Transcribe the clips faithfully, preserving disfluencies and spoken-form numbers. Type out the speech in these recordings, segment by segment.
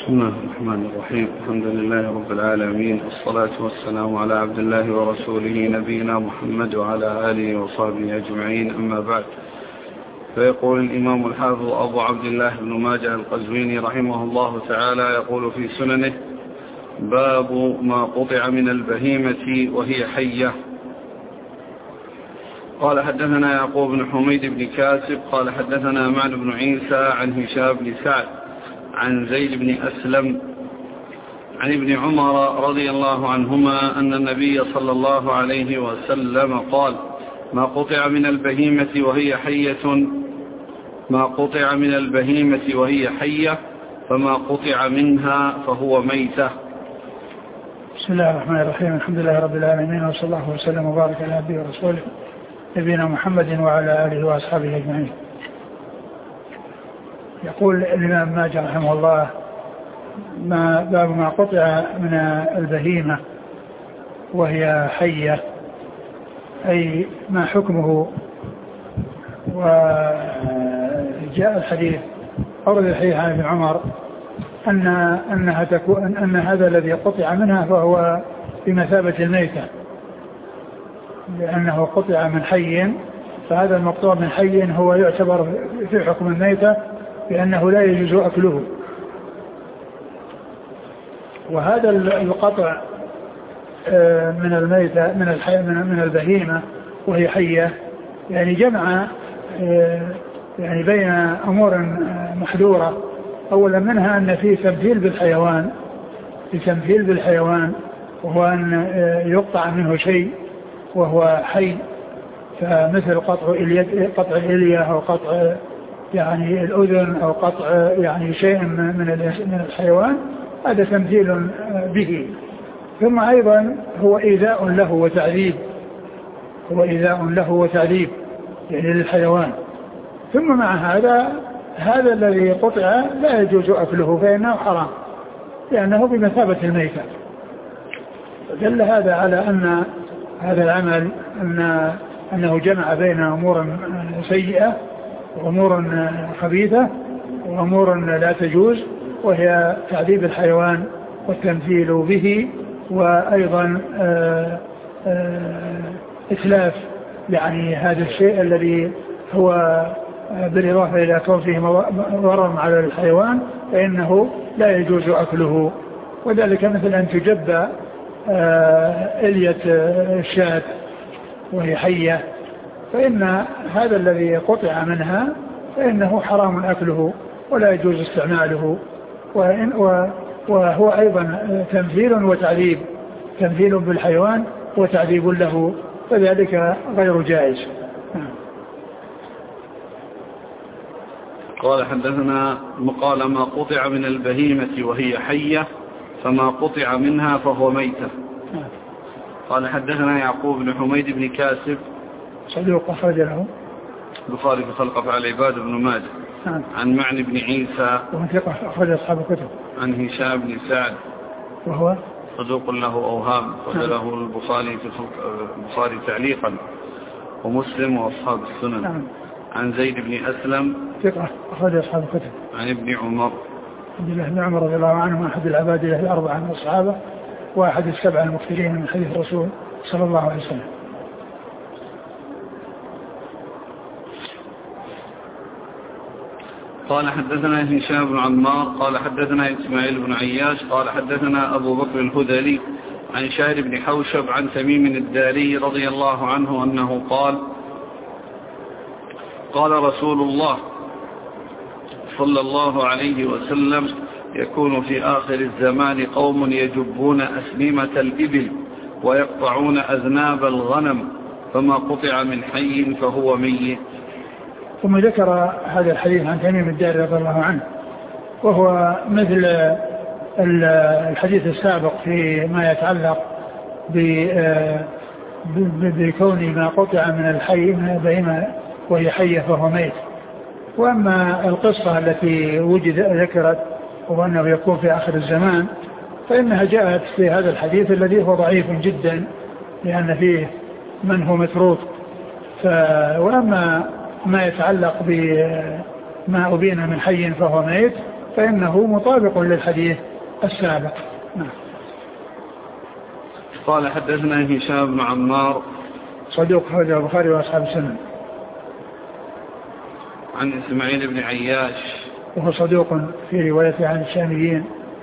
بسم الله الرحمن الرحيم. الحمد لله رب العالمين، والصلاة والسلام على عبد الله ورسوله نبينا محمد وعلى آله وصحبه أجمعين، أما بعد. فيقول الإمام الحافظ أبو عبد الله بن ماجه القزويني رحمه الله تعالى، يقول في سننه: باب ما قطع من البهيمة وهي حية. قال حدثنا يعقوب بن حميد بن كاسب قال حدثنا معن بن عيسى عن هشام بن سعد عن زيد بن أسلم عن ابن عمر رضي الله عنهما أن النبي صلى الله عليه وسلم قال: ما قطع من البهيمة وهي حية ما قطع من البهيمة وهي حية فما قطع منها فهو ميتة. بسم الله الرحمن الرحيم. الحمد لله رب العالمين، وصلى الله وسلم وبارك على عبده ورسوله نبينا محمد وعلى آله وأصحابه أجمعين. يقول الإمام ماجه رحمه الله: ما باب ما قطع من البهيمة وهي حية، أي ما حكمه. وجاء الحديث أورد الحديث عن ابن عمر أن أنها تكون أن هذا الذي قطع منها فهو بمثابة الميتة، لأنه قطع من حي، فهذا المقطوع من حي هو يعتبر في حكم الميتة بأنه لا يجوز أكله. وهذا القطع من الميتة من الحي من البهيمة وهي حية يعني جمع يعني بين أمور محذورة. أولا منها أن في تمثيل بالحيوان في تمثيل بالحيوان وهو أن يقطع منه شيء وهو حي، فمثل قطع اليد قطع الإلية أو قطع يعني الأذن أو قطع يعني شيء من الحيوان، هذا تمثيل به. ثم أيضا هو إيذاء له وتعذيب هو إيذاء له وتعذيب يعني للحيوان. ثم مع هذا هذا الذي قطع لا يجوز أكله فإنه حرام لأنه بمثابة الميتة. دل هذا على أن هذا العمل أن أنه جمع بين أمور سيئة وأمور خبيثة وأمور لا تجوز، وهي تعذيب الحيوان والتمثيل به، وأيضا آآ آآ إتلاف يعني هذا الشيء الذي هو بالإضافة إلى كونه ضرر على الحيوان فإنه لا يجوز أكله. وذلك مثل أن تجب إلية الشاة وهي حية، فإن هذا الذي قطع منها فإنه حرام أكله ولا يجوز استعماله، وهو أيضا تمثيل وتعذيب تمثيل بالحيوان وتعذيب له، فذلك غير جائز. قال حدثنا قال: ما قطع من البهيمة وهي حية فما قطع منها فهو ميتة. قال حدثنا يعقوب بن حميد بن كاسب صدوق أخرج له البخاري في خلق أفعال العباد بن ماجه عن معن بن عيسى وهو ثقة أخرج أصحاب الكتب عن هشام بن سعد وهو صدوق له أوهام وله البخاري في البخاري تعليقا ومسلم وأصحاب السنن نعم. عن زيد بن أسلم ثقة أخرج أصحاب الكتب عن ابن عمر عبد الله بن عمر رضي الله عنه أحد العباد الأربعة من الصحابة وأحد السبعة المكثرين من حديث الرسول صلى الله عليه وسلم. قال حدثنا هشام بن عمار قال حدثنا إسماعيل بن عياش قال حدثنا أبو بكر الهذلي عن شاهر بن حوشب عن تميم الداري رضي الله عنه أنه قال: قال رسول الله صلى الله عليه وسلم: يكون في آخر الزمان قوم يجبون أسنمة الإبل ويقطعون أذناب الغنم فما قطع من حي فهو ميت. ثم ذكر هذا الحديث عن تميم الداري رضي الله عنه، وهو مثل الحديث السابق في ما يتعلق بكون ما قطع من الحي من البهيمة وهي حية فهو ميت. وأما القصة التي وجد ذكرت وأنه يكون في آخر الزمان فإنها جاءت في هذا الحديث الذي هو ضعيف جدا لأن فيه من هو متروك. وأما ما يتعلق بما أبين من حي فهو ميت فإنه مطابق للحديث السابق. نعم. قال حدثنا هشام بن عمار صدوق أخرج البخاري وأصحاب السنن. عن إسماعيل بن عياش وهو صدوق في روايته عن الشاميين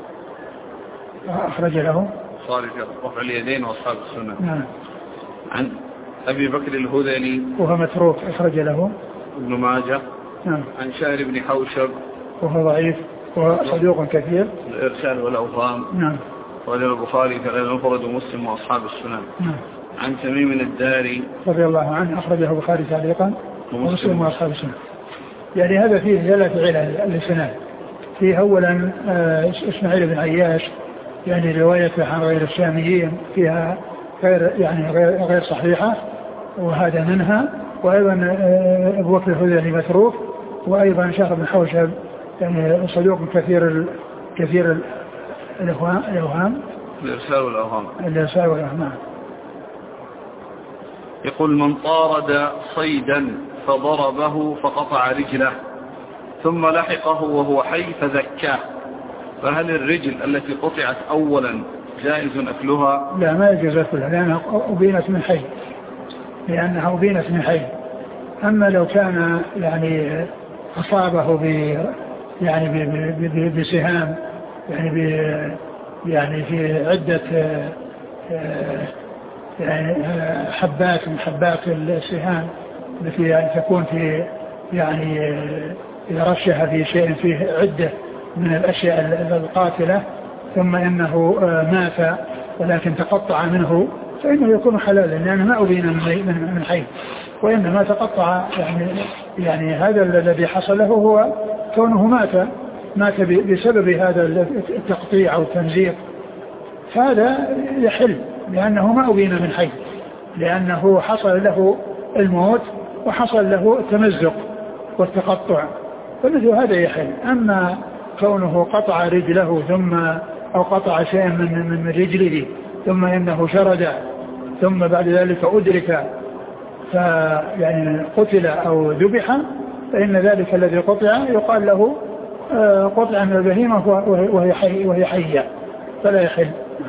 أخرج له صار في رفع اليدين وأصحاب السنن. نعم. عن أبي بكر الهذلي وهو متروك أخرج له ابن ماجه. نعم. عن شاعر بن حوشب وهو ضعيف وهو صدوق كثير الإرسال والأوهام. نعم. رجل البخاري في غير المفرد ومسلم وأصحاب السنن. نعم. عن تميم الداري رضي الله عنه أخرجه البخاري تعليقا ومسلم وأصحاب السنن. يعني هذا فيه ثلاث علل الإسناد. فيه أولا إسماعيل بن عياش يعني روايته عن غير الشاميين فيها غير يعني غير, غير صحيحة وهذا منها. وأيضا أبو بكر الهذلي متروك. وأيضا شهر بن حوشب يعني صدوق كثير كثير الأوهام الإرسال والأوهام. الإرسال والأوهام. يقول من طارد صيدا فضربه فقطع رجله ثم لحقه وهو حي فذكاه فهل الرجل التي قطعت أولا جائز أكلها؟ لا ما يجوز أكلها لأنها أبينت من حي لأنها أبينت من حي. أما لو كان يعني أصابه ب يعني ب ب بسهام يعني ب يعني في عدة يعني حبات من حبات السهام التي يعني تكون في يعني إذا رشح في شيء فيه عدة من الأشياء القاتلة ثم إنه مات ولكن تقطع منه فإنه يكون حلالا لأنه ما أبين من حي وإنما تقطع يعني, يعني هذا الذي حصل له هو كونه مات مات بسبب هذا التقطيع أو التمزيق هذا يحل لأنه ما أبين من حي لأنه حصل له الموت وحصل له التمزق والتقطع فمثل هذا يحل. أما كونه قطع رجله ثم أو قطع شيئا من, من رجله ثم إنه شرد ثم بعد ذلك أدرك فيعني قتل أو ذبح فإن ذلك الذي قطع يقال له قطع من البهيمة وهي حي وهي حية فلا يحل.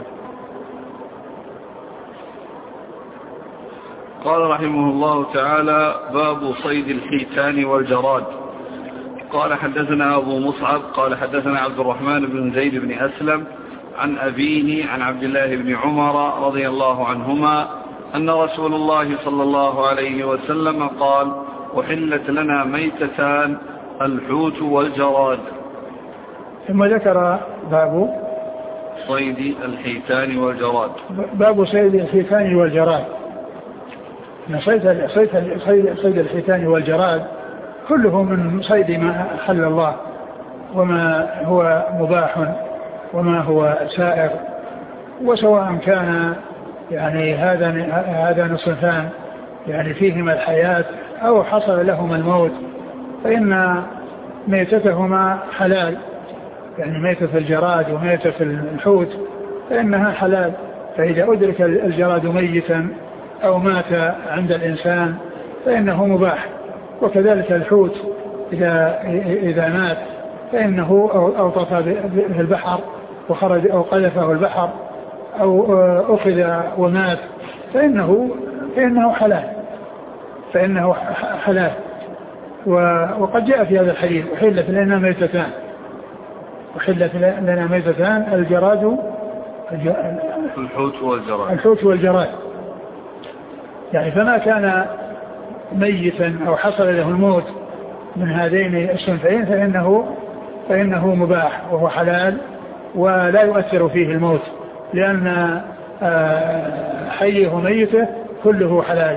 قال رحمه الله تعالى باب صيد الحيتان والجراد. قال حدثنا أبو مصعب قال حدثنا عبد الرحمن بن زيد بن أسلم عن أبيه عن عبد الله بن عمر رضي الله عنهما أن رسول الله صلى الله عليه وسلم قال أحلت لنا ميتتان الحوت والجراد. ثم ذكر باب صيد الحيتان والجراد. باب صيد الحيتان والجراد. صيد صيد صيد صيد الحيتان والجراد كله من صيد ما حل الله وما هو مباح وما هو سائر وسواء كان يعني هذا هذا نصفان يعني فيهما الحياة أو حصل لهما الموت فإن ميتتهما حلال يعني ميتة الجراد وميتة الحوت فإنها حلال. فإذا أدرك الجراد ميتا أو مات عند الإنسان فإنه مباح. وكذلك الحوت إذا إذا مات فإنه أوطف في البحر وخرج أو قذفه البحر أو أخذ ومات فإنه فإنه حلال فإنه حلال. وقد جاء في هذا الحديث أحلت لنا ميتتان أحلت لنا ميتتان الجراد الحوت والجراد الحوت والجراد يعني فما كان ميتا أو حصل له الموت من هذين الصنفين فإنه فإنه مباح وهو حلال ولا يؤثر فيه الموت لأن حيه وميته كله حلال.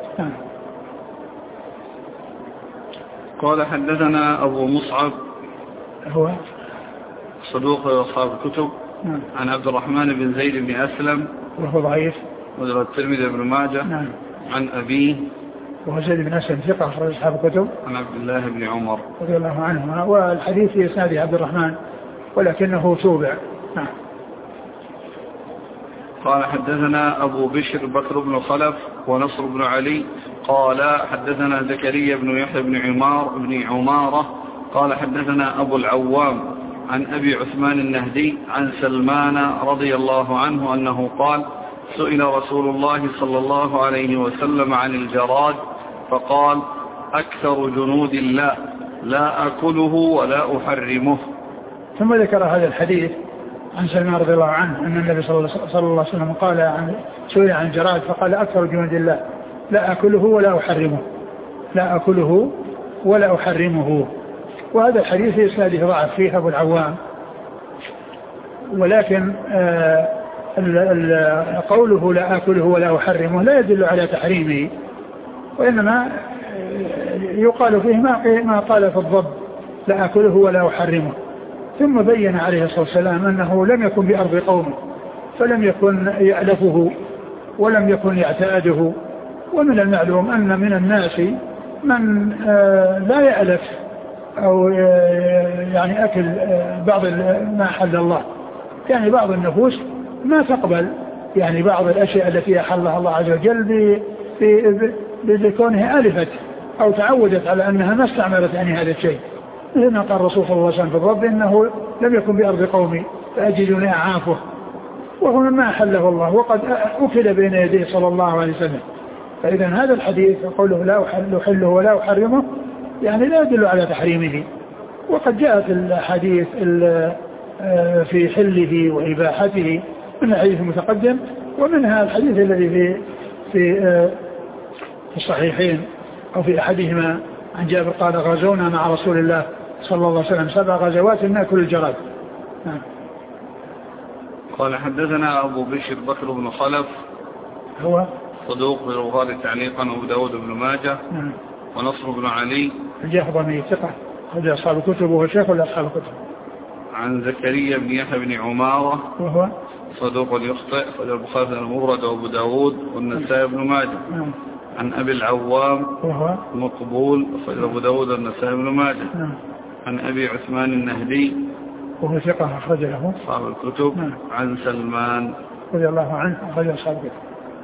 قال حدثنا أبو مصعب هو صدوق أصحاب الكتب نعم. عن عبد الرحمن بن زيد بن أسلم وهو ضعيف وذو الترمذي بن ماجه نعم. عن أبيه وهو زيد بن أسلم ثقة أخرج أصحاب الكتب عن عبد الله بن عمر رضي الله عنهما والحديث في إسناد عبد الرحمن ولكنه توبع نعم. قال حدثنا أبو بشر بكر بن خلف ونصر بن علي قال حدثنا زكريا بن يحيى بن عمار بن عمارة قال حدثنا أبو العوام عن أبي عثمان النهدي عن سلمان رضي الله عنه أنه قال سئل رسول الله صلى الله عليه وسلم عن الجراد فقال أكثر جنود الله لا أكله ولا أحرمه. ثم ذكر هذا الحديث عن سلمان رضي الله عنه أن النبي صلى الله عليه وسلم قال عن سئل عن الجراد فقال أكثر جنود الله لا أكله ولا أحرمه لا أكله ولا أحرمه. وهذا الحديث في إسناده ضعف فيه أبو العوام، ولكن آه قوله لا أكله ولا أحرمه لا يدل على تحريمه، وإنما يقال فيه ما قال في الضب لا أكله ولا أحرمه. ثم بين عليه الصلاة والسلام أنه لم يكن بأرض قومه فلم يكن يألفه ولم يكن يعتاده. ومن المعلوم أن من الناس من لا يألف أو يعني أكل بعض ما حل الله، يعني بعض النفوس ما تقبل يعني بعض الأشياء التي أحلها الله عز وجل بكونها ألفت أو تعودت على أنها ما استعملت يعني هذا الشيء. لما قال الرسول صلى الله عليه وسلم في الرب إنه لم يكن بأرض قومي فأجدني أعافه، وهو مما أحله الله وقد أكل بين يديه صلى الله عليه وسلم. فإذا هذا الحديث قوله لا أحله ولا أحرمه يعني لا يدل على تحريمه. وقد جاءت الحديث في حله وإباحته من الحديث المتقدم، ومنها الحديث الذي في في الصحيحين أو في أحدهما عن جابر قال غزونا مع رسول الله صلى الله عليه وسلم سبع غزوات نأكل الجراد. نعم. قال حدثنا أبو بشر بكر بن خلف هو صدوق في البخاري تعليقا وأبو داود بن ماجه. نعم. ونصر بن علي الجهضمي ثقة هذا أصحاب الكتب وهو شيخ ولا أصحاب الكتب. عن زكريا بن يحيى بن عمارة وهو صدوق يخطئ في البخاري المفرد وأبو داود والنسائي بن ماجه. نعم. عن أبي العوام وهو مقبول في أبو داود والنسائي بن ماجه. نعم. عن أبي عثمان النهدي وهو ثقة أخرج له أصحاب الكتب. نعم. عن سلمان رضي الله عنه أخرج أصحاب الكتب.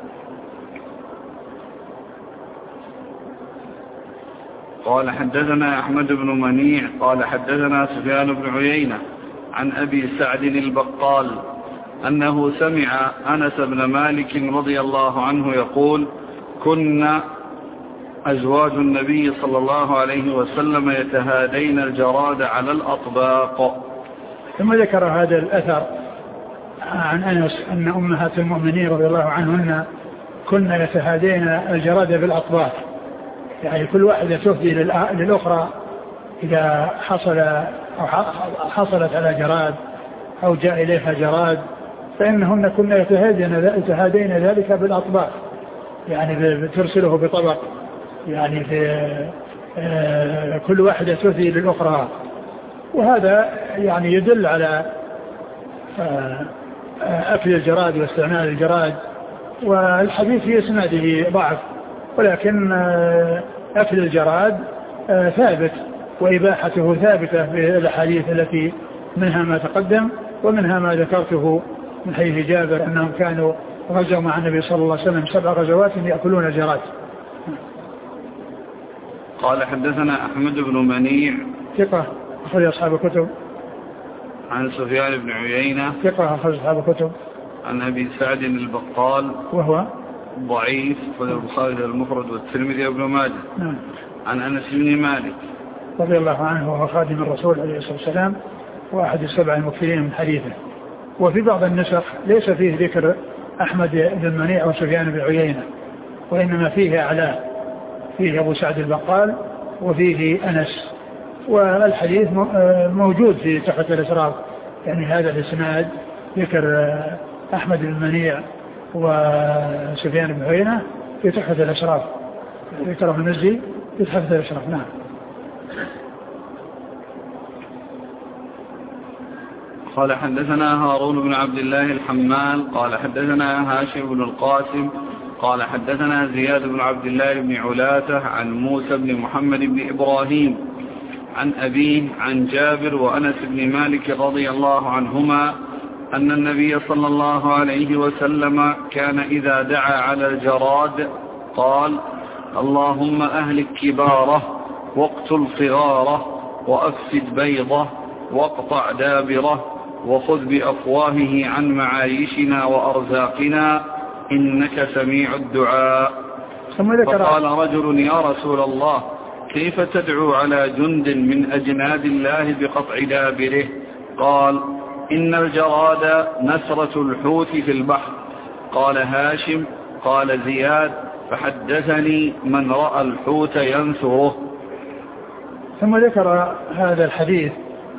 قال حدثنا أحمد بن منيع قال حدثنا سفيان بن عيينة عن أبي سعد البقال أنه سمع أنس بن مالك رضي الله عنه يقول كنا أزواج النبي صلى الله عليه وسلم يتهادين الجراد على الأطباق. ثم ذكر هذا الأثر عن أنس أن أمهات المؤمنين رضي الله عنهن كنا يتهادين الجراد بالأطباق، يعني كل واحدة تفدي للأخرى إذا حصل أو حصلت على جراد أو جاء إليها جراد فإنهن كنا يتهادين ذلك بالأطباق، يعني ترسله بطبق، يعني في كل واحدة تفدي للأخرى. وهذا يعني يدل على أكل الجراد واستعمال الجراد. والحديث في إسناده ضعف، ولكن أكل الجراد ثابت وإباحته ثابتة في الحديث التي منها ما تقدم ومنها ما ذكرته من حيث جابر أنهم كانوا غزوا مع النبي صلى الله عليه وسلم سبع غزوات يأكلون الجراد. قال حدثنا أحمد بن منيع ثقة أخرج أصحاب الكتب. عن سفيان بن عيينة ثقة أخرج أصحاب الكتب. عن أبي سعد البقال وهو ضعيف في البخاري المفرد والترمذي وابن ماجه. نعم. عن أنس بن مالك رضي الله عنه وهو خادم الرسول عليه الصلاة والسلام وأحد السبع المكثرين من حديثه. وفي بعض النسخ ليس فيه ذكر أحمد بن منيع وسفيان بن عيينة، وإنما فيه أعلاه، فيه أبو سعد البقال وفيه أنس. والحديث موجود في تحفة الأسرار، يعني هذا الإسناد ذكر أحمد بن منيع وسفيان بن عيينة في تحفة الأسرار، ذكره المزي في تحفة الأسرار. نعم. قال حدثنا هارون بن عبد الله الحمال قال حدثنا هاشم بن القاسم قال حدثنا زياد بن عبد الله بن علاته عن موسى بن محمد بن إبراهيم عن أبيه عن جابر وأنس بن مالك رضي الله عنهما أن النبي صلى الله عليه وسلم كان إذا دعا على الجراد قال اللهم أهلك كباره واقتل صغاره وأفسد بيضه واقطع دابره وخذ بأفواهه عن معايشنا وأرزاقنا إنك سميع الدعاء. فقال رجل يا رسول الله كيف تدعو على جند من أجناد الله بقطع دابره؟ قال إن الجراد نسرة الحوت في البحر. قال هاشم قال زياد فحدثني من رأى الحوت ينثره. ثم ذكر هذا الحديث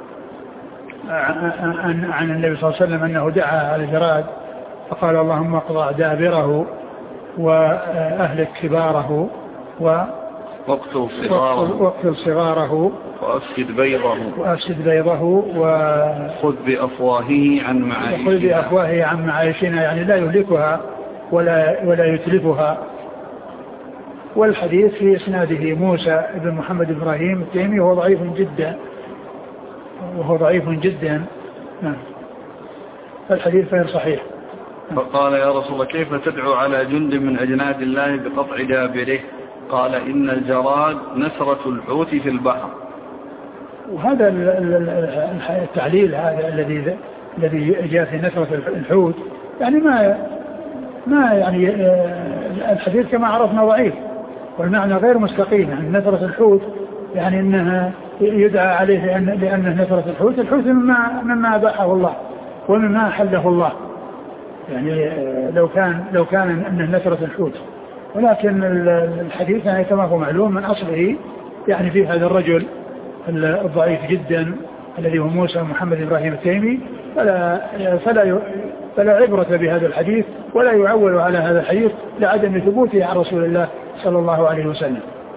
عن, عن النبي صلى الله عليه وسلم أنه دعا على الجراد فقال اللهم اقطع دابره وأهلك كباره واقتل صغاره واقتل صغاره وأفسد بيضه وأفسد بيضه وخذ بأفواهه عن معايشنا وخذ بأفواهه عن معايشنا يعني لا يهلكها ولا ولا يتلفها. والحديث في إسناده موسى بن محمد إبراهيم التيمي وهو ضعيف جدا وهو ضعيف جدا نعم. الحديث غير صحيح. فقال يا رسول الله كيف تدعو على جند من أجناد الله بقطع دابره؟ قال إن الجراد نسرة الحوت في البحر. وهذا التعليل هذا الذي الذي جاء في نسرة الحوت يعني ما ما يعني الحديث كما عرفنا ضعيف والمعنى غير مستقيم. يعني نسرة الحوت يعني انها يدعى عليه لأن لأنه نسرة الحوت الحوت مما مما أباحه الله ومما أحله الله. يعني لو كان لو كان انه نسرة الحوت ولكن الحديث يعني كما هو معلوم من أصله يعني في هذا الرجل الضعيف جدا الذي هو موسى محمد إبراهيم التيمي فلا, فلا, فلا عبرة بهذا الحديث ولا يعول على هذا الحديث لعدم ثبوته عن رسول الله صلى الله عليه وسلم.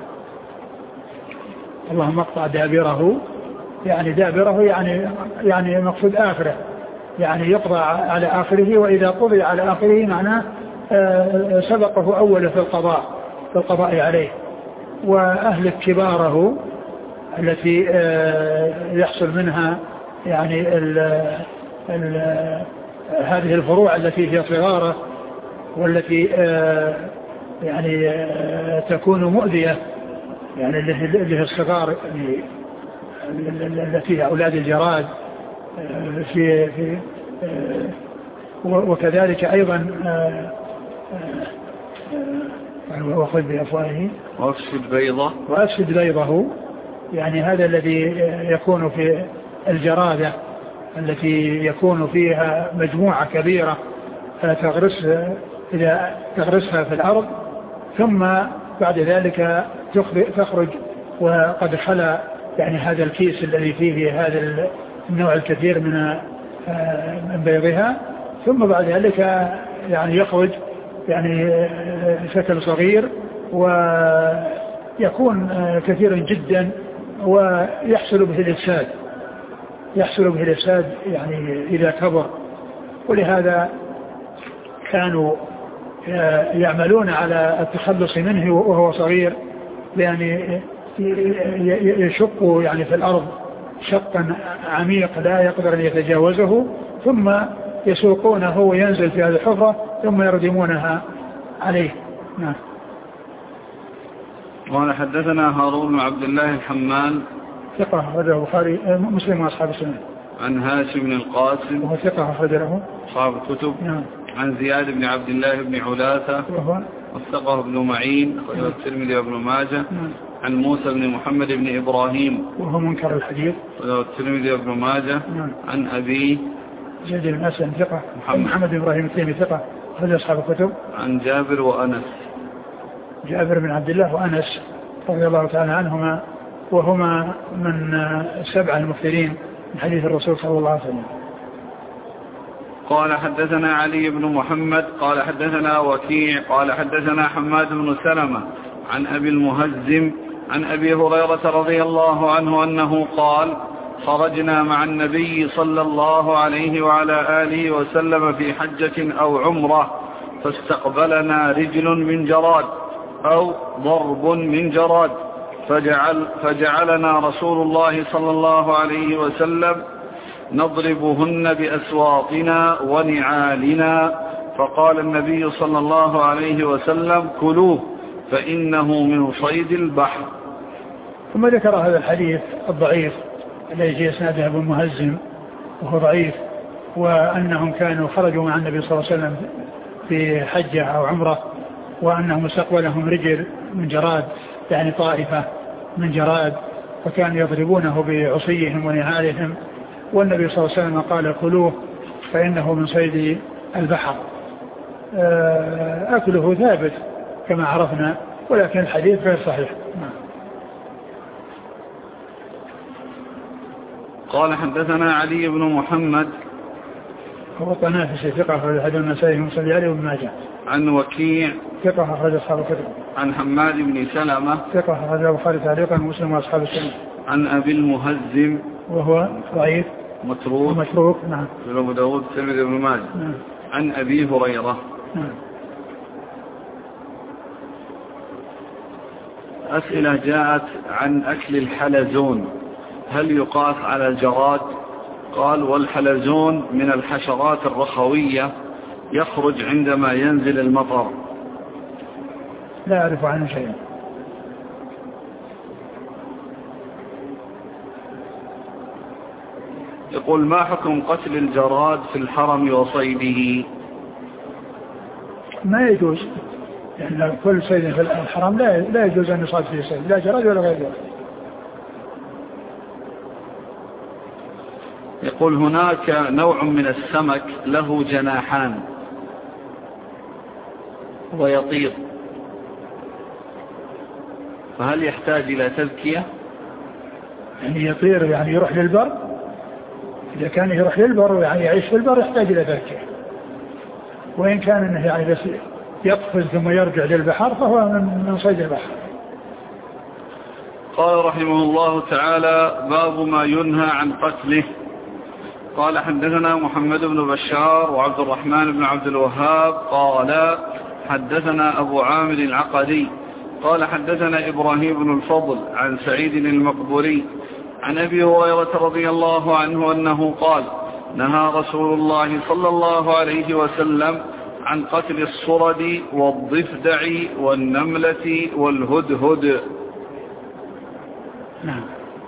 اللهم اقطع دابره يعني دابره يعني يعني مقصود آخره يعني يقضى على آخره وإذا قضي على آخره معناه سبقه أول في القضاء في القضاء عليه. وأهلك كباره التي يحصل منها يعني ال ال هذه الفروع التي هي صغارة والتي يعني تكون مؤذية يعني اللي هي الصغار التي هي أولاد الجراد في في وكذلك أيضا وخذ بأفواهه وأفسد بيضه وأفسد بيضه يعني هذا الذي يكون في الجرادة التي يكون فيها مجموعة كبيرة تغرس إذا تغرسها في الأرض ثم بعد ذلك تخرج وقد خلى يعني هذا الكيس الذي فيه هذا النوع الكثير من من بيضها ثم بعد ذلك يعني يخرج يعني شكل صغير ويكون كثيرا جدا ويحصل به الإفساد يحصل به الإفساد يعني إذا كبر. ولهذا كانوا يعملون على التخلص منه وهو صغير يعني يشق يعني في الأرض شقا عميق لا يقدر أن يتجاوزه ثم يسوقونه وينزل في هذه الحفرة ثم يردمونها عليه. نعم. قال حدثنا هارون بن عبد الله الحمان ثقة أخرجه البخاري مسلم وأصحاب السنن. عن هاشم بن القاسم وهو ثقة أخرجه أصحاب الكتب. نعم. عن زياد بن عبد الله بن علاثة وهو وثقه ابن معين أخرجه الترمذي وابن ماجه. نعم. عن موسى بن محمد بن إبراهيم وهو منكر الحديث أخرجه الترمذي وابن ماجه. نعم. عن أبي زيد بن أسلم ثقة محمد, محمد بن إبراهيم التيمي ثقة أخرجه أصحاب الكتب. عن جابر وأنس جابر بن عبد الله وأنس رضي الله تعالى عنهما وهما من السبعة المكثرين من حديث الرسول صلى الله عليه وسلم. قال حدثنا علي بن محمد قال حدثنا وكيع قال حدثنا حماد بن سلمة عن أبي المهزم عن أبي هريرة رضي الله عنه أنه قال خرجنا مع النبي صلى الله عليه وعلى آله وسلم في حجة أو عمرة فاستقبلنا رجل من جراد أو ضرب من جراد فجعل فجعلنا رسول الله صلى الله عليه وسلم نضربهن بأسواطنا ونعالنا فقال النبي صلى الله عليه وسلم كلوه فإنه من صيد البحر. ثم ذكر هذا الحديث الضعيف الذي في إسناده أبو المهزم وهو ضعيف، وأنهم كانوا خرجوا مع النبي صلى الله عليه وسلم في حجة أو عمرة، وأنهم استقبلهم رجل من جراد يعني طائفة من جراد، فكانوا يضربونه بعصيهم ونعالهم، والنبي صلى الله عليه وسلم قال كلوه فإنه من صيد البحر. أكله ثابت كما عرفنا، ولكن الحديث غير صحيح. قال حدثنا علي بن محمد هو طنافسي ثقة أخرج حديث النسائي ومسلم عليه وابن ماجه. عن وكيع ثقة أخرج أصحاب الكتب. عن حماد بن سلمة ثقة أخرج البخاري تعليقا ومسلم وأصحاب السنة. عن أبي المهزم وهو ضعيف متروك متروك نعم في أبو داود الترمذي وابن ماجه. نعم. عن أبي هريرة. نعم. أسئلة جاءت عن أكل الحلزون، هل يقاس على الجراد؟ قال والحلزون من الحشرات الرخوية يخرج عندما ينزل المطر. لا أعرف عنه شيئا. يقول ما حكم قتل الجراد في الحرم وصيده؟ ما يجوز، يعني كل صيد في الحرم لا لا يجوز أن يصاد فيه صيد، لا جراد ولا غير جراد. يقول هناك نوع من السمك له جناحان ويطير، فهل يحتاج إلى تذكية؟ يعني يطير يعني يروح للبر، إذا كان يروح للبر ويعني يعيش في البر يحتاج إلى تذكية، وإن كان إنه يعني بس يقفز ثم يرجع للبحر فهو من صيد البحر. قال رحمه الله تعالى باب ما ينهى عن قتله. قال حدثنا محمد بن بشار وعبد الرحمن بن عبد الوهاب قال حدثنا أبو عامر العقدي قال حدثنا إبراهيم بن الفضل عن سعيد المقبوري عن أبي هريرة رضي الله عنه أنه قال نهى رسول الله صلى الله عليه وسلم عن قتل الصرد والضفدع والنملة والهدهد. نعم.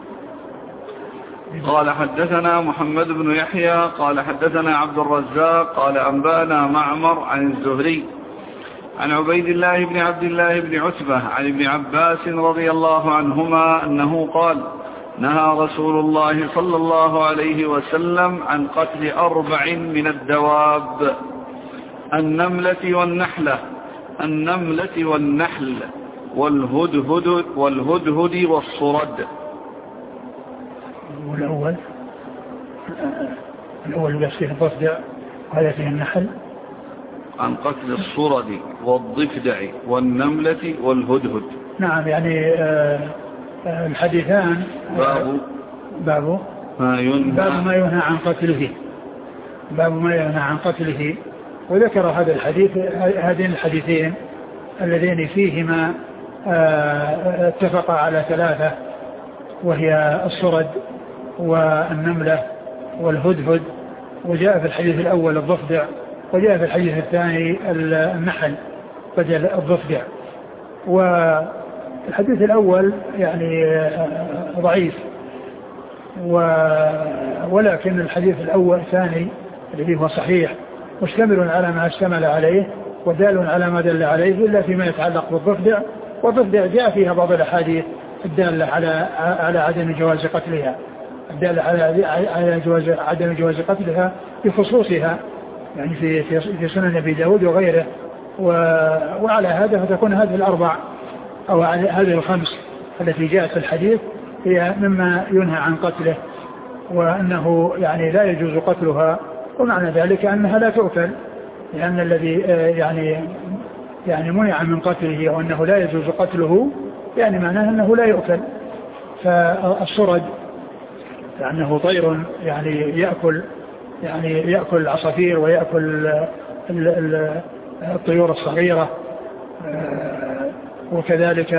قال حدثنا محمد بن يحيى قال حدثنا عبد الرزاق قال أنبأنا معمر عن الزهري عن عبيد الله بن عبد الله بن عتبة عن ابن عباس رضي الله عنهما أنه قال نهى رسول الله صلى الله عليه وسلم عن قتل أربع من الدواب: النملة والنحلة النملة والنحل والهدهد والهدهد والصرد. والأول الأول بس فيه الضفدع وهذا فيه النحل. عن قتل الصرد والضفدع والنملة والهدهد. نعم، يعني آه آه الحديثان باب باب ما ينهى باب ما ينهى عن قتله باب ما ينهى عن قتله وذكر هذا الحديث هذين الحديثين اللذين فيهما آه اتفق على ثلاثة، وهي الصرد والنملة والهدهد، وجاء في الحديث الأول الضفدع، وجاء في الحديث الثاني النحل بدل الضفدع. والحديث الأول يعني ضعيف، ولكن الحديث الأول الثاني الذي هو صحيح مشتمل على ما اشتمل عليه ودال على ما دل عليه، إلا فيما يتعلق بالضفدع. والضفدع جاء فيها بعض الأحاديث الدالة على على عدم جواز قتلها الدالة على على جواز عدم جواز قتلها بخصوصها، يعني في في سنن أبي داود وغيره. وعلى هذا فتكون هذه الأربع أو هذه الخمس التي جاءت في الحديث هي مما ينهى عن قتله، وأنه يعني لا يجوز قتلها، ومعنى ذلك أنها لا تؤكل، لأن الذي يعني يعني منع من قتله وأنه لا يجوز قتله يعني معناه أنه لا يؤكل. فالصرد لأنه طير يعني يأكل يعني يأكل العصافير ويأكل الطيور الصغيرة، وكذلك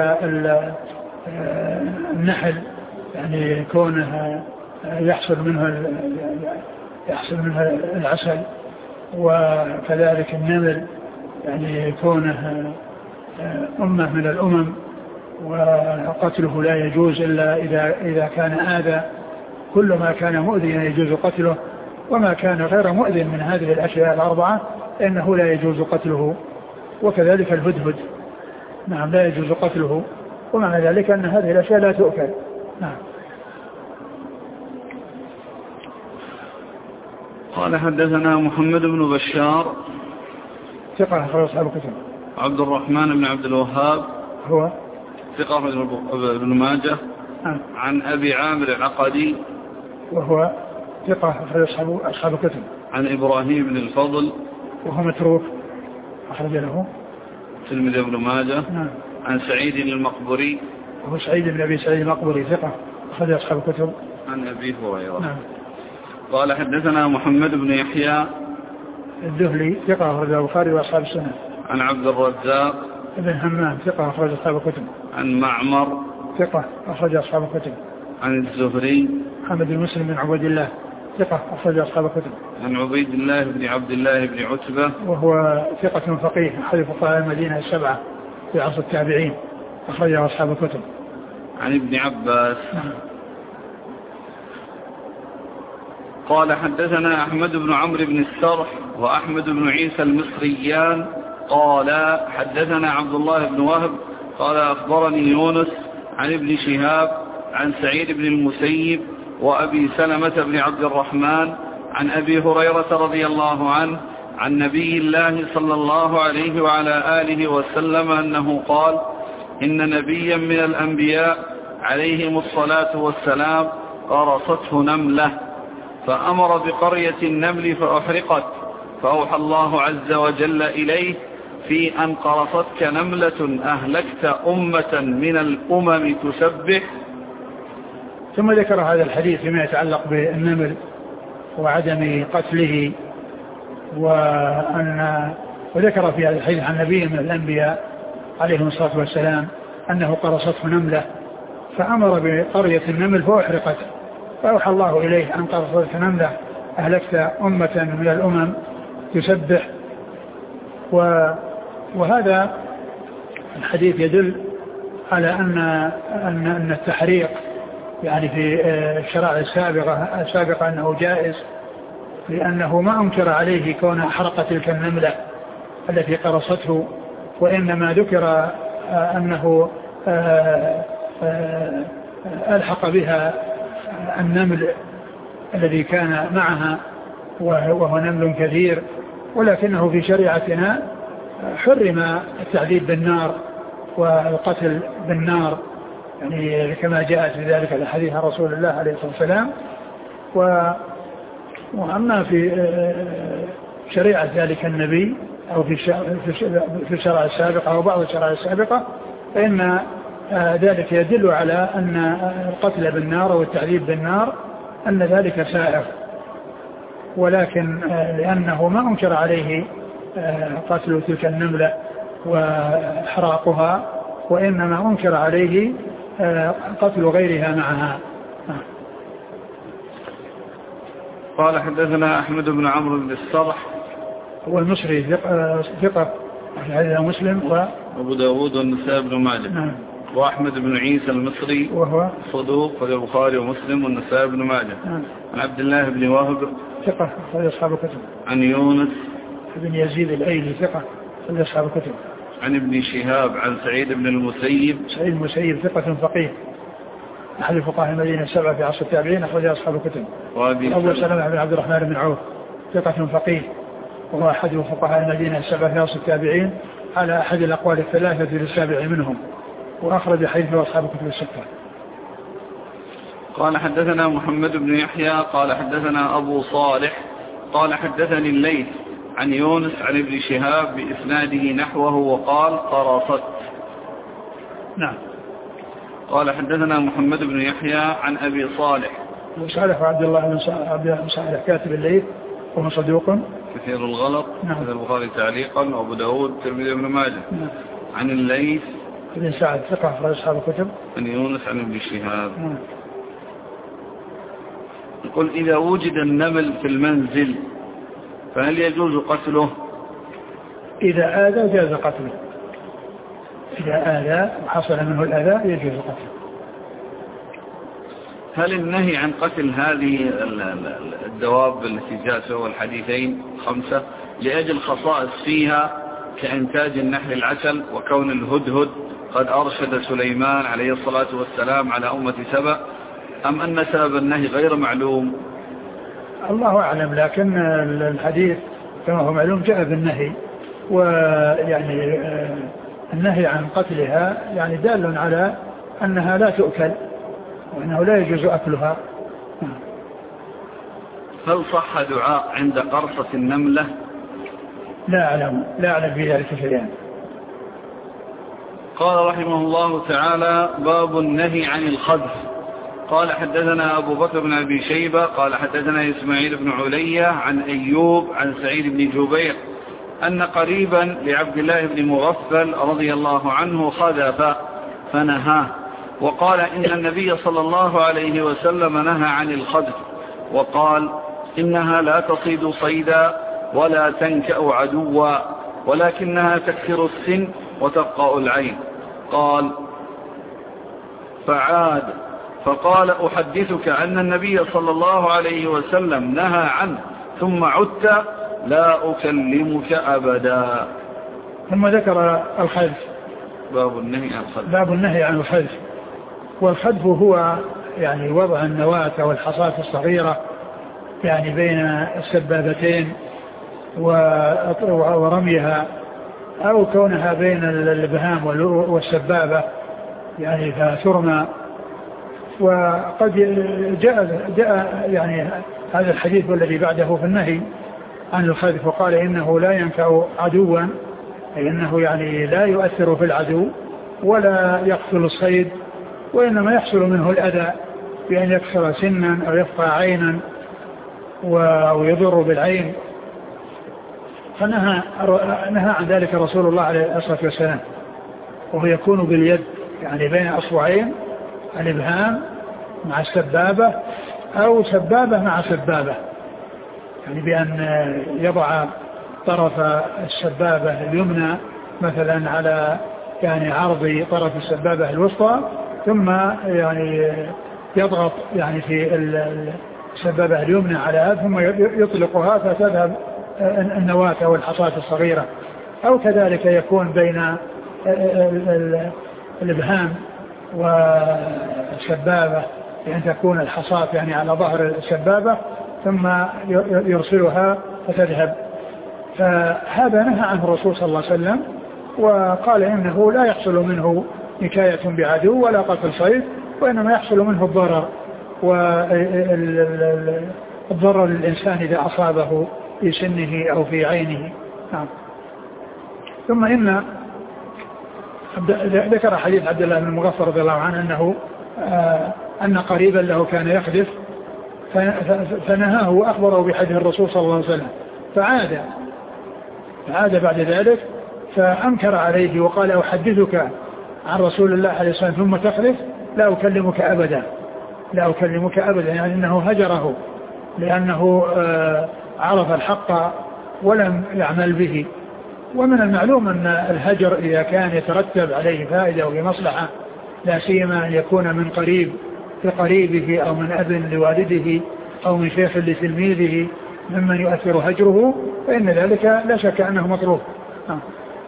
النحل يعني كونه يحصل منها يحصل منها العسل، وكذلك النمل يعني كونه أمة من الأمم، وقتله لا يجوز إلا إذا إذا كان آذى كل ما كان مؤذيا يجوز قتله، وما كان غير مؤذن من هذه الأشياء الأربعة إنه لا يجوز قتله. وكذلك الهدهد نعم لا يجوز قتله، ومعنى ذلك أن هذه الأشياء لا تؤكل. نعم. قال حدثنا محمد بن بشار ثقة أخرج أصحاب الكتب. عبد الرحمن بن عبد الوهاب هو ثقة أخرج ابن ماجه. نعم. عن أبي عامر العقدي وهو ثقة أخرج أصحاب الكتب. عن إبراهيم بن الفضل وهو متروك أخرج له تلميذ ابن ماجه. نعم. عن سعيد المقبري وهو سعيد بن أبي سعيد المقبري ثقة أخرج أصحاب الكتب. عن أبي هريرة. نعم. قال حدثنا محمد بن يحيى الذهلي ثقة أخرج البخاري وأصحاب السنة. عن عبد الرزاق ابن همام ثقة أخرج أصحاب الكتب. عن معمر ثقة أخرج أصحاب الكتب. عن الزهري محمد بن مسلم بن عبد الله ثقة أخرج أصحاب الكتب. عن عبيد الله بن عبد الله بن عتبة وهو ثقة فقيه أحد فقهاء المدينة السبعة في عصر التابعين أخرج أصحاب الكتب. عن ابن عباس. نعم. قال حدثنا أحمد بن عمرو بن السرح وأحمد بن عيسى المصريان قال حدثنا عبد الله بن وهب قال أخبرني يونس عن ابن شهاب عن سعيد بن المسيب وأبي سلمة بن عبد الرحمن عن أبي هريرة رضي الله عنه عن نبي الله صلى الله عليه وعلى آله وسلم أنه قال إن نبيا من الأنبياء عليهم الصلاة والسلام قرصته نملة فأمر بقرية النمل فأحرقت، فأوحى الله عز وجل إليه في أن قرصتك نملة أهلكت أمة من الأمم تسبح. ثم ذكر هذا الحديث فيما يتعلق بالنمل وعدم قتله، وأن وذكر في هذا الحديث عن نبي من الأنبياء عليهم الصلاة والسلام أنه قرصته نملة فأمر بقرية النمل فأحرقت، فأوحى الله إليه أن قرصتك نملة أهلكت أمة من الأمم تسبح. وهذا الحديث يدل على أن أن التحريق يعني في الشرائع السابقة السابقة أنه جائز، لأنه ما أنكر عليه كون حرق تلك النملة التي قرصته، وإنما ذكر أنه ألحق بها النمل الذي كان معها وهو نمل كثير، ولكنه في شريعتنا حرم التعذيب بالنار والقتل بالنار، يعني كما جاءت في ذلك الحديث عن رسول الله عليه الصلاة والسلام. وأما في شريعة ذلك النبي أو في في الشرائع السابقة أو بعض الشرائع السابقة فإن ذلك يدل على أن القتل بالنار والتعذيب بالنار أن ذلك سائغ، ولكن لأنه ما أنكر عليه قتل تلك النملة وإحراقها، وإنما أنكر عليه قتل غيرها معها. قال حدثنا أحمد بن عمرو بن السرح هو المصري ثقة حديث مسلم وأبو داود والنسائي بن ماجه. نعم. وأحمد بن عيسى المصري وهو صدوق في البخاري ومسلم والنسائي بن ماجه. نعم. عن عبد الله بن وهب ثقة في أصحاب الكتب. عن يونس بن يزيد الأيلي ثقة في أصحاب الكتب. عن ابن شهاب عن سعيد بن المسيب سعيد المسيب ثقة فقيه أحد فقهاء المدينة السبعة في عصر التابعين أخرج أصحاب الكتب. أبو سلمة بن عبد الرحمن بن عوف ثقة فقيه وهو أحد فقهاء المدينة السبعة في عصر التابعين على أحد الأقوال الثلاثة للسابع منهم، وأخرج حديثه أصحاب الكتب الستة. قال حدثنا محمد بن يحيى قال حدثنا أبو صالح قال حدثني الليث عن يونس عن ابن شهاب بإسناده نحوه وقال قرصت. نعم. قال حدثنا محمد بن يحيى عن أبي صالح صالح وعبد الله بن صالح كاتب الليث وهو صدوق كثير الغلط. نعم. هذا البخاري تعليقا وأبو داود الترمذي بن ماجه. نعم. عن الليث بن سعد ثقة أخرج أصحاب الكتب. عن يونس عن ابن شهاب. نعم. يقول إذا وجد النمل في المنزل فهل يجوز قتله؟ إذا آذى جاز قتله، إذا آذى وحصل منه الأذى يجوز قتله. هل النهي عن قتل هذه الدواب التي جاء سوى الحديثين خمسة لأجل خصائص فيها كإنتاج النحل العسل وكون الهدهد قد أرشد سليمان عليه الصلاة والسلام على أمة سبأ، أم أن سبب النهي غير معلوم؟ الله أعلم، لكن الحديث كما هو معلوم جاء بالنهي، ويعني النهي عن قتلها يعني دال على أنها لا تؤكل وأنه لا يجوز أكلها. هل صح دعاء عند قرصة النملة؟ لا أعلم لا أعلم في ذلك شيئا. قال رحمه الله تعالى: باب النهي عن الخذف. قال حدثنا أبو بكر بن أبي شيبة قال حدثنا إسماعيل بن علية عن أيوب عن سعيد بن جبير أن قريبا لعبد الله بن مغفل رضي الله عنه خذف فنهاه، وقال إن النبي صلى الله عليه وسلم نهى عن الخذف، وقال إنها لا تصيد صيدا ولا تنكأ عدوا ولكنها تكسر السن وتبقى العين. قال فعاد فقال أحدثك أن النبي صلى الله عليه وسلم نهى عنه ثم عدت لا أكلمك أبدا. ثم ذكر الخذف. باب النهي عن الخذف. باب النهي عن الخذف. والخذف هو يعني وضع النواة أو الحصاة الصغيرة يعني بين السبابتين ورميها، أو كونها بين الإبهام والسبابة يعني فترمى. وقد جاء, جاء يعني هذا الحديث والذي بعده في النهي عن الخذف، وقال إنه لا ينفع عدوا، أي إنه يعني لا يؤثر في العدو ولا يقتل الصيد، وإنما يحصل منه الأذى بأن يكسر سنا أو يفقع عينا ويضر بالعين. فنهى نهى عن ذلك رسول الله عليه الصلاة والسلام، وهو يكون باليد يعني بين أصبعين، الإبهام مع السبابة أو سبابة مع سبابة، يعني بأن يضع طرف السبابة اليمنى مثلا على يعني عرض طرف السبابة الوسطى، ثم يعني يضغط يعني في السبابة اليمنى على هذا ثم يطلقها فتذهب النواة أو الحصاة الصغيرة. أو كذلك يكون بين الإبهام والسبابة يعني تكون الحصاة يعني على ظهر السبابة ثم يرسلها فتذهب. فهذا نهى عنه الرسول صلى الله عليه وسلم، وقال إنه لا يحصل منه نكاية بعدو ولا قتل صيد، وإنما يحصل منه الضرر، والضرر للإنسان إذا أصابه في سنه أو في عينه. نعم. ثم إن ذكر حديث عبد الله بن مغفل رضي الله عنه أنه آه أن قريبا له كان يحدث فنهاه وأخبره بحديث الرسول صلى الله عليه وسلم، فعاد فعاد بعد ذلك فأنكر عليه وقال أحدثك عن رسول الله عليه الصلاة والسلام ثم تخلف لا أكلمك أبدا لا أكلمك أبدا يعني أنه هجره لأنه آه عرف الحق ولم يعمل به. ومن المعلوم أن الهجر إذا كان يترتب عليه فائدة ومصلحة، لا سيما أن يكون من قريب لقريبه أو من أب لوالده أو من شيخ لتلميذه ممن يؤثر هجره، فإن ذلك لا شك أنه مطلوب. آه.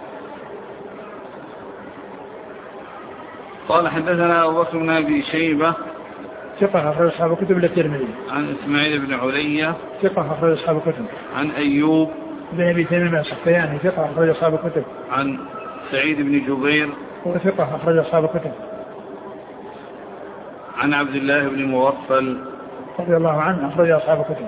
قال حدثنا أبو بكر بن أبي شيبة ثقة أخرج أصحاب الكتب للترمذي. عن إسماعيل بن علية ثقة أخرج أصحاب الكتب. عن أيوب بن أبي تميم السختياني ثقة أخرج أصحاب الكتب. عن سعيد بن جبير وثقة أخرج أصحاب الكتب. عن عبد الله بن مغفل رضي الله عنه أخرج أصحاب الكتب.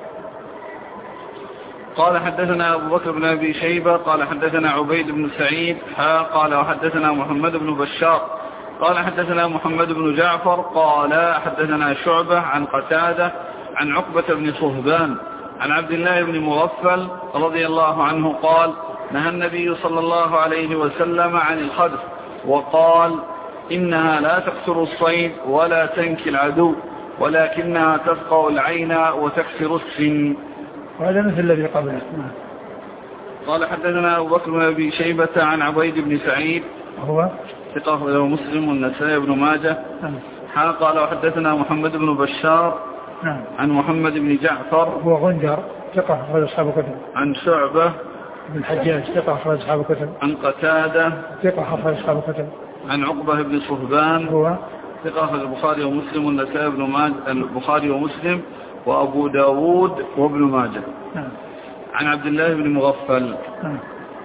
قال حدثنا أبو بكر بن أبي شيبة قال حدثنا عبيد بن سعيد حا قال وحدثنا محمد بن بشار قال حدثنا محمد بن جعفر قال حدثنا شعبة عن قتادة عن عقبة بن صهبان عن عبد الله بن مغفل رضي الله عنه قال نهى النبي صلى الله عليه وسلم عن الخذف، وقال إنها لا تقتل الصيد ولا تنكي العدو ولكنها تفقع العين وتكسر السن. وهذا مثل الذي قبله. قال حدثنا أبو بكر بن أبي شيبة عن عبيد بن سعيد هو ثقة له مسلم والنسائي بن ماجه حا قال وحدثنا محمد بن بشار نعم. عن محمد بن جعفر هو غندر ثقة أخرج أصحاب الكتب. عن شعبة بن الحجاج ثقة أخرج أصحاب الكتب. عن قتادة ثقة أخرج أصحاب الكتب. عن عقبة بن صهبان هو ثقة أخرج البخاري ومسلم والنسائي بن ماجه البخاري ومسلم وأبو داود وابن ماجه. نعم. عن عبد الله بن مغفل نعم.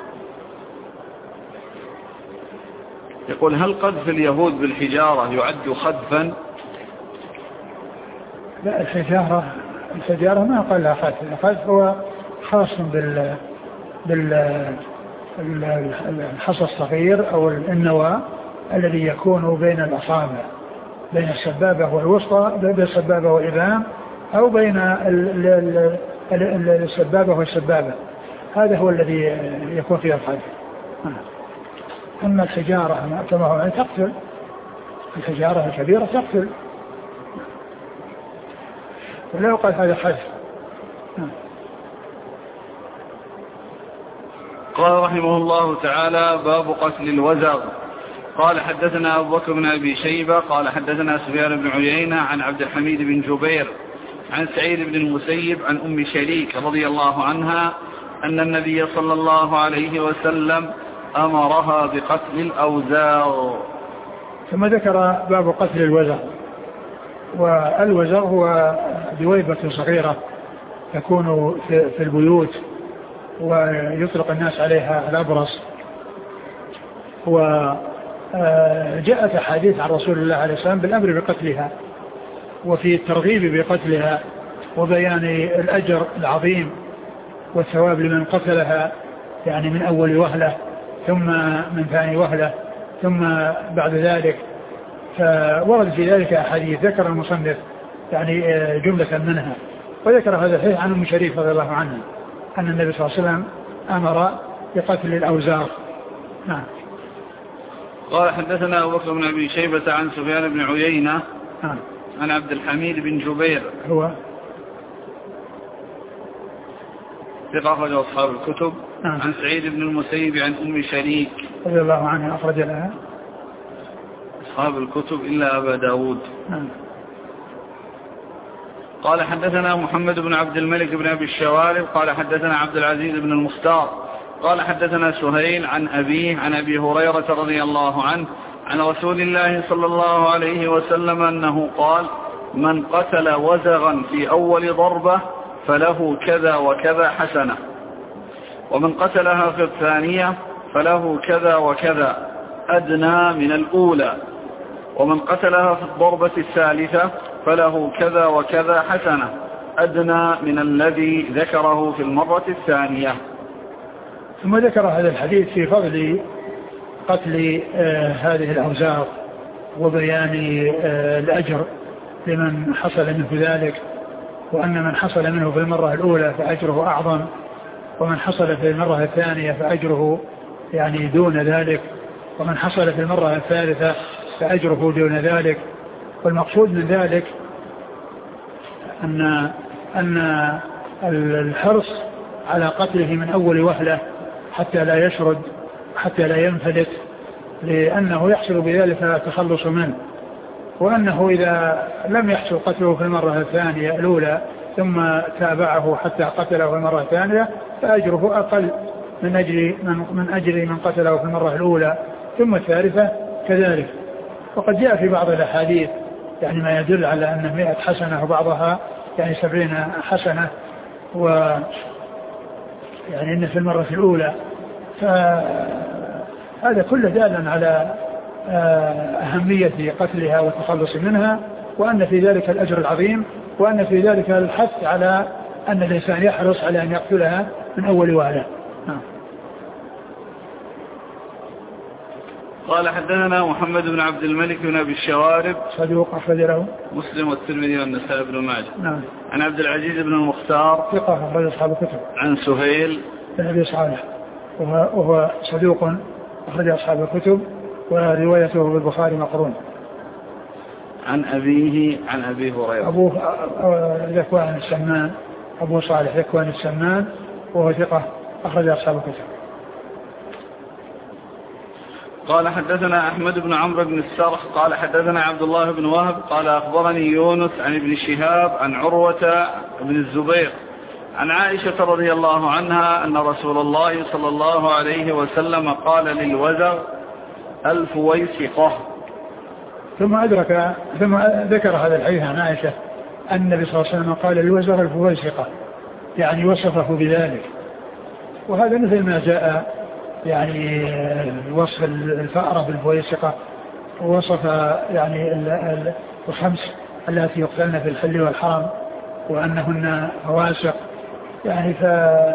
يقول هل قذف اليهود بالحجارة يعد خذفا؟ لا الحجارة الحجارة ما قال لها خذف. الخذف هو خاص بال بال الحصى الصغير أو النواة الذي يكون بين الأصابع بين السبابة والوسطى بين السبابة والإبهام أو بين السبابة والسبابة. هذا هو الذي يكون فيه الخذف. أما الحجارة كما هو تقتل الحجارة الكبيرة تقتل ولا يقال هذا خذف. قال رحمه الله تعالى باب قتل الوزغ. قال حدثنا أبو بكر بن أبي شيبة قال حدثنا سفيان بن عيينة عن عبد الحميد بن جبير عن سعيد بن المسيب عن أم شريك رضي الله عنها أن النبي صلى الله عليه وسلم أمرها بقتل الأوزاغ. ثم ذكر باب قتل الوزغ. والوزغ هو دويبة صغيرة تكون في البيوت ويطلق الناس عليها الأبرص. وجاءت أحاديث عن رسول الله عليه السلام بالأمر بقتلها وفي الترغيب بقتلها وبيان الأجر العظيم والثواب لمن قتلها يعني من أول وهلة ثم من ثاني وهلة ثم بعد ذلك. فورد في ذلك أحاديث ذكر المصنف يعني جملة منها وذكر هذا الحديث عن أم شريك رضي الله عنها أن النبي صلى الله عليه وسلم أمر بقتل الأوزاغ. نعم. قال حدثنا أبو بكر بن أبي شيبة عن سفيان بن عيينة نعم. عن عبد الحميد بن جبير هو ثقة أخرج أصحاب الكتب. نعم. عن سعيد بن المسيب عن أم شريك رضي الله عنها أخرج لها أصحاب الكتب إلا أبا داود. نعم. قال حدثنا محمد بن عبد الملك بن أبي الشوارب قال حدثنا عبد العزيز بن المختار قال حدثنا سهيل عن أبيه عن أبي هريرة رضي الله عنه عن رسول الله صلى الله عليه وسلم أنه قال من قتل وزغا في أول ضربة فله كذا وكذا حسنة ومن قتلها في الثانية فله كذا وكذا أدنى من الأولى ومن قتلها في الضربة الثالثة فله كذا وكذا حسنة أدنى من الذي ذكره في المرة الثانية. ثم ذكر هذا الحديث في فضل قتل آه هذه الأوزاغ وبيان آه الأجر لمن حصل منه ذلك وأن من حصل منه في المرة الأولى فأجره أعظم ومن حصل في المرة الثانية فأجره يعني دون ذلك ومن حصل في المرة الثالثة فأجره دون ذلك. والمقصود من ذلك أن أن الحرص على قتله من أول وهلة حتى لا يشرد حتى لا ينفلت لأنه يحصل بذلك التخلص منه وأنه إذا لم يحصل قتله في المرة الثانية الأولى ثم تابعه حتى قتله في المرة الثانية فأجره أقل من أجل من, من أجل من قتله في المرة الأولى ثم الثالثة كذلك. وقد جاء في بعض الأحاديث يعني ما يدل على أن مئة حسنة وبعضها يعني سبعين حسنة و يعني إن في المرة الأولى. فهذا كله دالا على أهمية قتلها والتخلص منها وأن في ذلك الأجر العظيم وأن في ذلك الحث على أن الإنسان يحرص على أن يقتلها من أول وهلة. قال حدثنا محمد بن عبد الملك بن أبي الشوارب صدوق أخرج له مسلم والترمذي والنسائي بن ماجه. نعم. عن عبد العزيز بن المختار ثقة أخرج أصحاب الكتب. عن سهيل بن أبي صالح وهو, وهو صدوق أخرج أصحاب الكتب وروايته بالبخاري مقرون. عن أبيه عن أبي هريرة أبوه ذكوان السمان أبو صالح ذكوان السمان وهو ثقة أخرج أصحاب الكتب. قال حدثنا أحمد بن عمرو بن السرح قال حدثنا عبد الله بن وهب قال أخبرني يونس عن ابن شهاب عن عروة بن الزبير عن عائشة رضي الله عنها أن رسول الله صلى الله عليه وسلم قال للوزغ الفويسقة. ثم أدرك ثم ذكر هذا الحديث عن عائشة أن النبي صلى الله عليه وسلم قال للوزغ الفويسقة، يعني وصفه بذلك. وهذا مثل ما جاء يعني وصف الفأرة بالفويسقة، ووصف يعني الخمس التي يقتلن في الحل والحرم وأنهن فواسق، يعني ف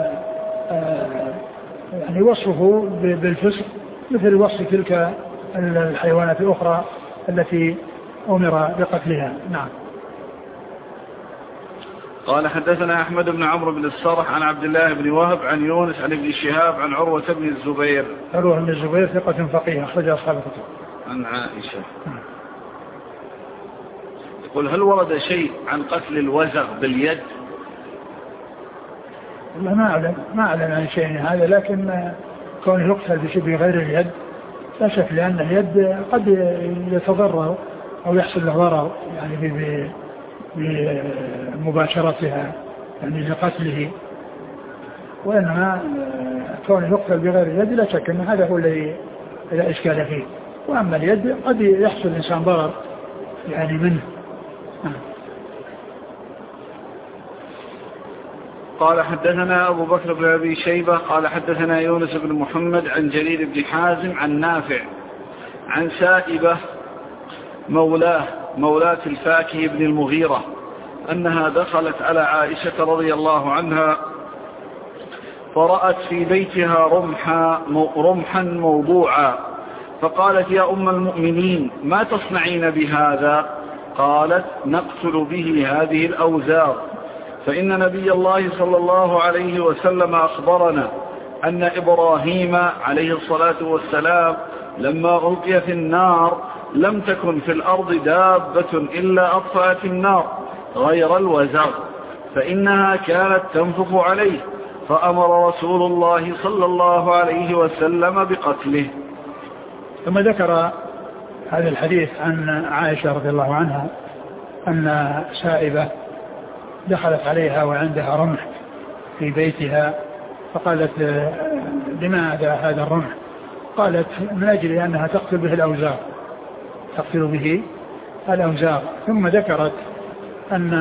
يعني وصفه بالفسق مثل وصف تلك الحيوانات الأخرى التي أمر بقتلها. نعم. قال حدثنا أحمد بن عمرو بن الصرح عن عبد الله بن وهب عن يونس عن ابن شهاب عن عروة بن الزبير. عروة بن الزبير ثقة فقيه أخرج أصحاب الكتب. عن عائشة. يقول هل ورد شيء عن قتل الوزغ باليد؟ والله ما أعلم ما أعلم عن شيء هذا، لكن كونه يقتل بشبه غير اليد لا شك، لأن اليد قد يتضرر أو يحصل له ضرر يعني بمباشرتها يعني لقتله، وإنما كونه يقتل بغير اليد لا شك أن هذا هو الذي لا إشكال فيه. وأما اليد قد يحصل الإنسان ضرر يعني منه. قال حدثنا أبو بكر بن أبي شيبة قال حدثنا يونس بن محمد عن جرير بن حازم عن نافع عن سائبة مولاه مولاة الفاكه بن المغيرة أنها دخلت على عائشة رضي الله عنها فرأت في بيتها رمحا, رمحا موضوعا فقالت يا أم المؤمنين ما تصنعين بهذا؟ قالت نقتل به هذه الأوزار، فإن نبي الله صلى الله عليه وسلم أخبرنا أن إبراهيم عليه الصلاة والسلام لما ألقي في النار لم تكن في الأرض دابة إلا أطفأت النار غير الوزغ، فإنها كانت تنفخ عليه، فأمر رسول الله صلى الله عليه وسلم بقتله. ثم ذكر هذا الحديث عن عائشة رضي الله عنها أن سائبة دخلت عليها وعندها رمح في بيتها، فقالت لماذا هذا الرمح؟ قالت من أجل أنها تقتل به الأوزار تقتل به الأوزار. ثم ذكرت أن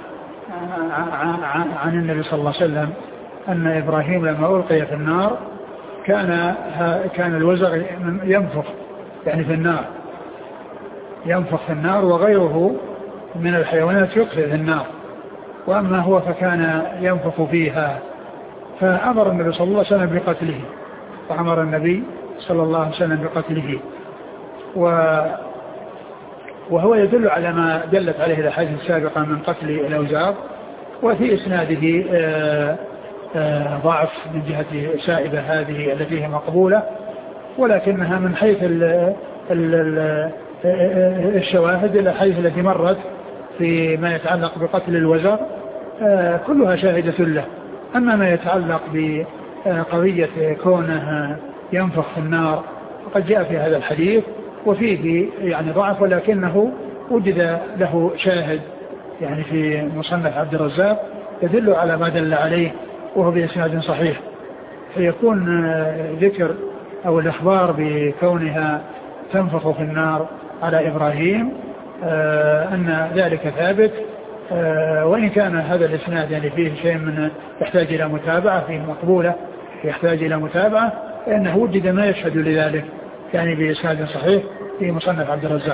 عن النبي صلى الله عليه وسلم أن إبراهيم لما ألقي في النار كان كان الوزغ ينفخ يعني في النار ينفخ في النار وغيره من الحيوانات يقتل في النار، وأما هو فكان ينفخ فيها، فأمر النبي صلى الله عليه وسلم بقتله فأمر النبي صلى الله عليه وسلم بقتله و وهو يدل على ما دلت عليه الأحاديث السابقة من قتل الأوزار. وفي إسناده آآ آآ ضعف من جهة سائبة هذه التي هي مقبولة، ولكنها من حيث ال ال ال الشواهد الأحاديث التي مرت في ما يتعلق بقتل الوزر كلها شاهدة له. أما ما يتعلق بقضية كونه ينفخ في النار فقد جاء في هذا الحديث وفيه يعني ضعف، ولكنه وجد له شاهد يعني في مصنف عبد الرزاق يدل على ما دل عليه وهو بإسناد صحيح، فيكون ذكر أو الإخبار بكونها تنفخ في النار على إبراهيم أن ذلك ثابت، وإن كان هذا الإسناد يعني فيه شيء من يحتاج إلى متابعة، فيه مقبولة يحتاج إلى متابعة، لأنه وجد ما يشهد لذلك يعني بإسناد صحيح في مصنف عبد الرزاق.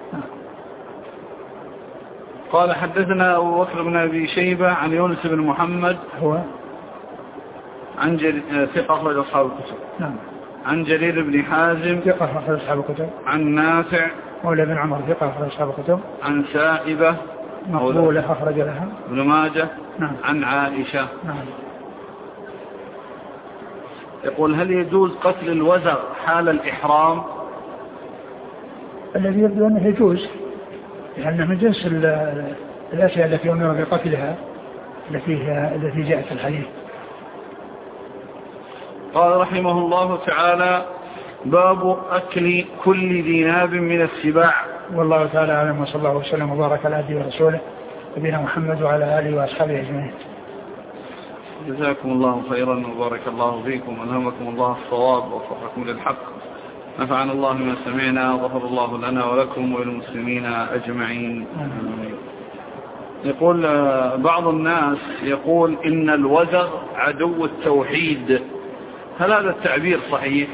قال حدثنا أبو بكر بن أبي شيبة عن يونس بن محمد هو عن جرير ثقة أخرج أصحاب الكتب. نعم. عن جرير بن حازم ثقة أخرج أصحاب الكتب. عن نافع مولى بن عمر ثقة أخرج أصحاب الكتب. عن سائبة مقبولة أخرج لها ابن ماجه. نعم. عن عائشة. نعم. يقول هل يجوز قتل الوزغ حال الإحرام؟ الذي يبدو أنه يجوز، لأنه من جنس الأشياء التي أمر بقتلها التي التي جاءت الحديث. قال رحمه الله تعالى باب أكل كل ذي ناب من السباع. والله تعالى أعلم، وصلى الله وسلم وبارك على عبده ورسوله نبينا محمد وعلى آله وأصحابه أجمعين. جزاكم الله خيرا وبارك الله فيكم، ألهمكم الله الصواب ووفقكم للحق، نفعنا الله ما سمعنا، غفر الله لنا ولكم وللمسلمين أجمعين. يقول بعض الناس يقول إن الوزغ عدو التوحيد، هل هذا التعبير صحيح؟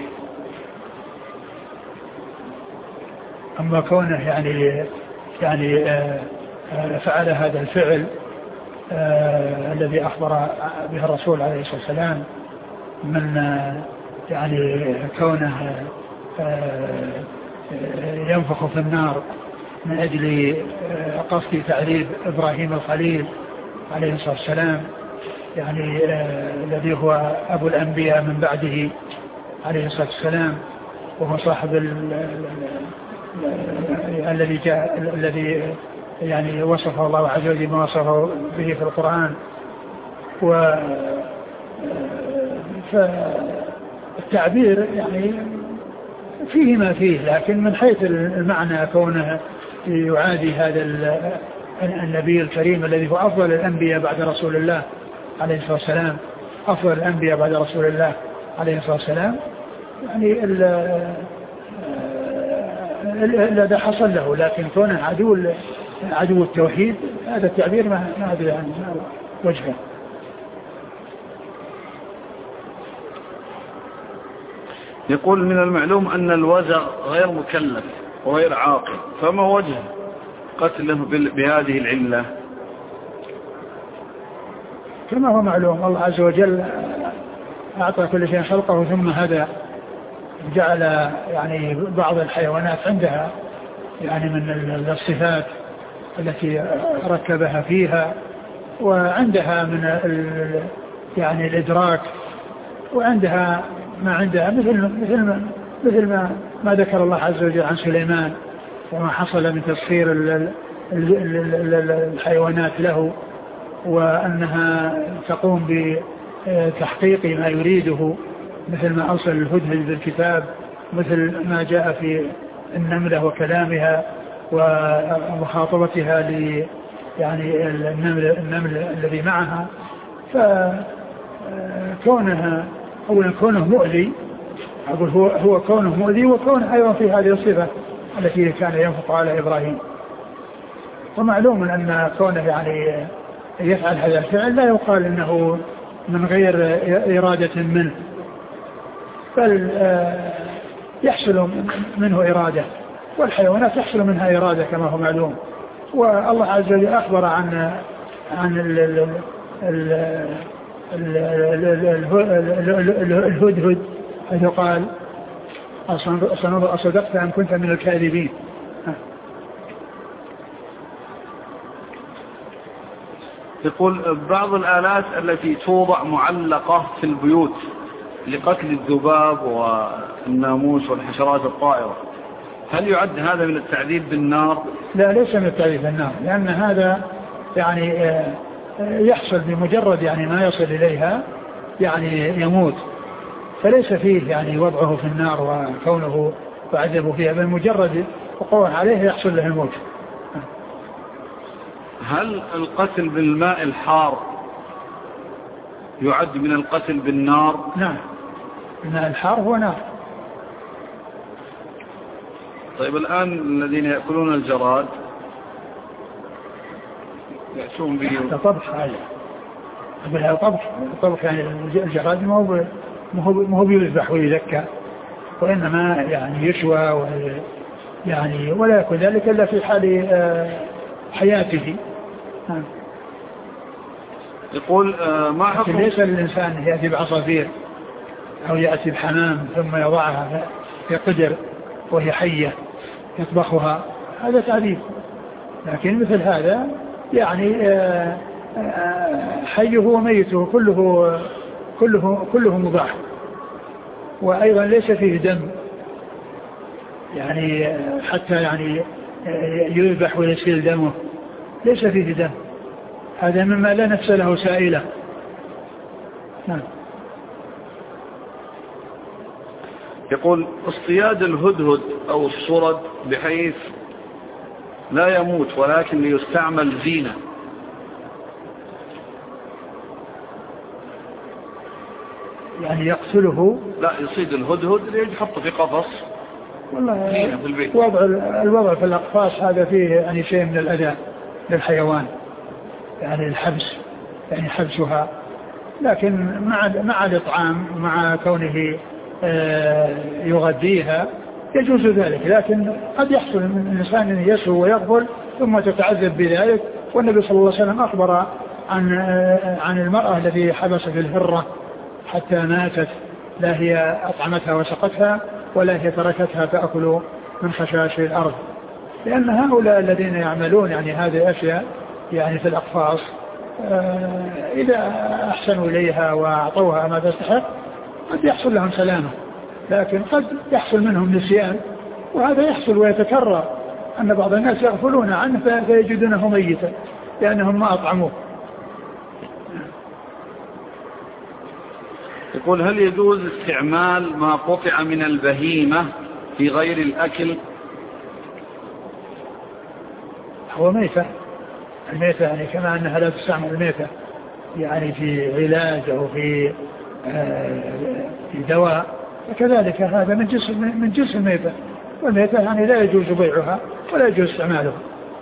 أما كونه يعني يعني فعل هذا الفعل آه الذي أخبر به الرسول عليه الصلاة والسلام من آه يعني كونه آه ينفخ في النار من أجل آه قصد تعذيب إبراهيم الخليل عليه الصلاة والسلام، يعني آه الذي هو أبو الأنبياء من بعده عليه الصلاة والسلام، وهو صاحب الذي جاء الذي يعني وصفه الله عز وجل ما وصفه به في القرآن. و فالتعبير يعني فيه ما فيه، لكن من حيث المعنى كونه يعادي هذا النبي الكريم الذي هو أفضل الأنبياء بعد رسول الله عليه الصلاة والسلام، أفضل الأنبياء بعد رسول الله عليه الصلاة والسلام، يعني الذي حصل له، لكن كونه عدو عدو التوحيد هذا التعبير ما أدري عن وجهه. يقول من المعلوم أن الوزغ غير مكلف وغير عاقل، فما وجه قتله بهذه العلة؟ كما هو معلوم الله عز وجل أعطى كل شيء خلقه ثم هدى، جعل يعني بعض الحيوانات عندها يعني من الصفات التي ركبها فيها، وعندها من يعني الإدراك، وعندها ما عندها مثل مثل ما مثل ما, ما ذكر الله عز وجل عن سليمان وما حصل من تسخير الحيوانات له، وأنها تقوم بتحقيق ما يريده، مثل ما أوصل الهدهد بالكتاب، مثل ما جاء في النملة وكلامها ومخاطبتها ل يعني النمل, النمل الذي معها. فكونها أولا كونه مؤذي، أقول هو, هو كونه مؤذي، وكونه أيضا في هذه الصفة التي كان ينفق على إبراهيم. ومعلوم أن كونه يعني يفعل هذا الفعل لا يقال أنه من غير إرادة منه، بل يحصل منه إرادة، والحيوانات يحصل منها إرادة كما هو معلوم. والله عز وجل أخبر عن عن الهدهد حيث قال أصدقت أم كنت من الكاذبين. يقول بعض الآلات التي توضع معلقة في البيوت لقتل الذباب والناموس والحشرات الطائرة، هل يعد هذا من التعذيب بالنار؟ لا، ليس من التعذيب بالنار، لأن هذا يعني يحصل بمجرد يعني ما يصل إليها يعني يموت، فليس فيه يعني وضعه في النار وكونه وعذبه فيها، بل مجرد وقوع عليه يحصل له الموت. هل القتل بالماء الحار يعد من القتل بالنار؟ نعم، الماء الحار هو نار. طيب الآن الذين يأكلون الجراد يأتون به طبخ، هذا أقول طبخ طبخ يعني الجراد ما هو ما هو بيذبح ويذكى، وإنما يعني يشوى يعني ولا يكون ذلك إلا في حال حياته. يقول ما حكم ليس للإنسان يأتي بعصافير أو يأتي بحمام ثم يضعها في قدر وهي حية يطبخها، هذا تعذيب. لكن مثل هذا يعني حيه وميته كله كله كله مباح، وأيضا ليس فيه دم يعني حتى يعني يذبح ويسيل دمه، ليس فيه دم، هذا مما لا نفس له سائلة. نعم. يقول اصطياد الهدهد أو الصرد بحيث لا يموت ولكن ليستعمل زينة، يعني يقتله؟ لا، يصيد الهدهد ليحطه في قفص والله زينة في البيت. وضع الوضع في الأقفاص هذا فيه يعني شيء من الأذى للحيوان، يعني الحبس، يعني حبسها، لكن مع مع الإطعام مع كونه يغذيها يجوز ذلك. لكن قد يحصل من الإنسان يسهو ويغفل ثم تتعذب بذلك. والنبي صلى الله عليه وسلم أخبر عن عن المرأة التي حبست الهرة حتى ماتت، لا هي أطعمتها وسقتها ولا هي تركتها تأكل من خشاش الأرض، لأن هؤلاء الذين يعملون يعني هذه الأشياء يعني في الأقفاص إذا أحسنوا إليها وأعطوها ما تستحق قد يحصل لهم سلامة، لكن قد يحصل منهم نسيان، وهذا يحصل ويتكرر أن بعض الناس يغفلون عنه فيجدونه ميتا لأنهم ما أطعموه. يقول هل يجوز استعمال ما قطع من البهيمة في غير الأكل؟ هو ميتة، الميتة يعني كما أنها لا تستعمل الميتة يعني في علاج أو في في دواء، وكذلك هذا من جنس من جنس الميتة، والميتة يعني لا يجوز بيعها ولا يجوز استعمالها.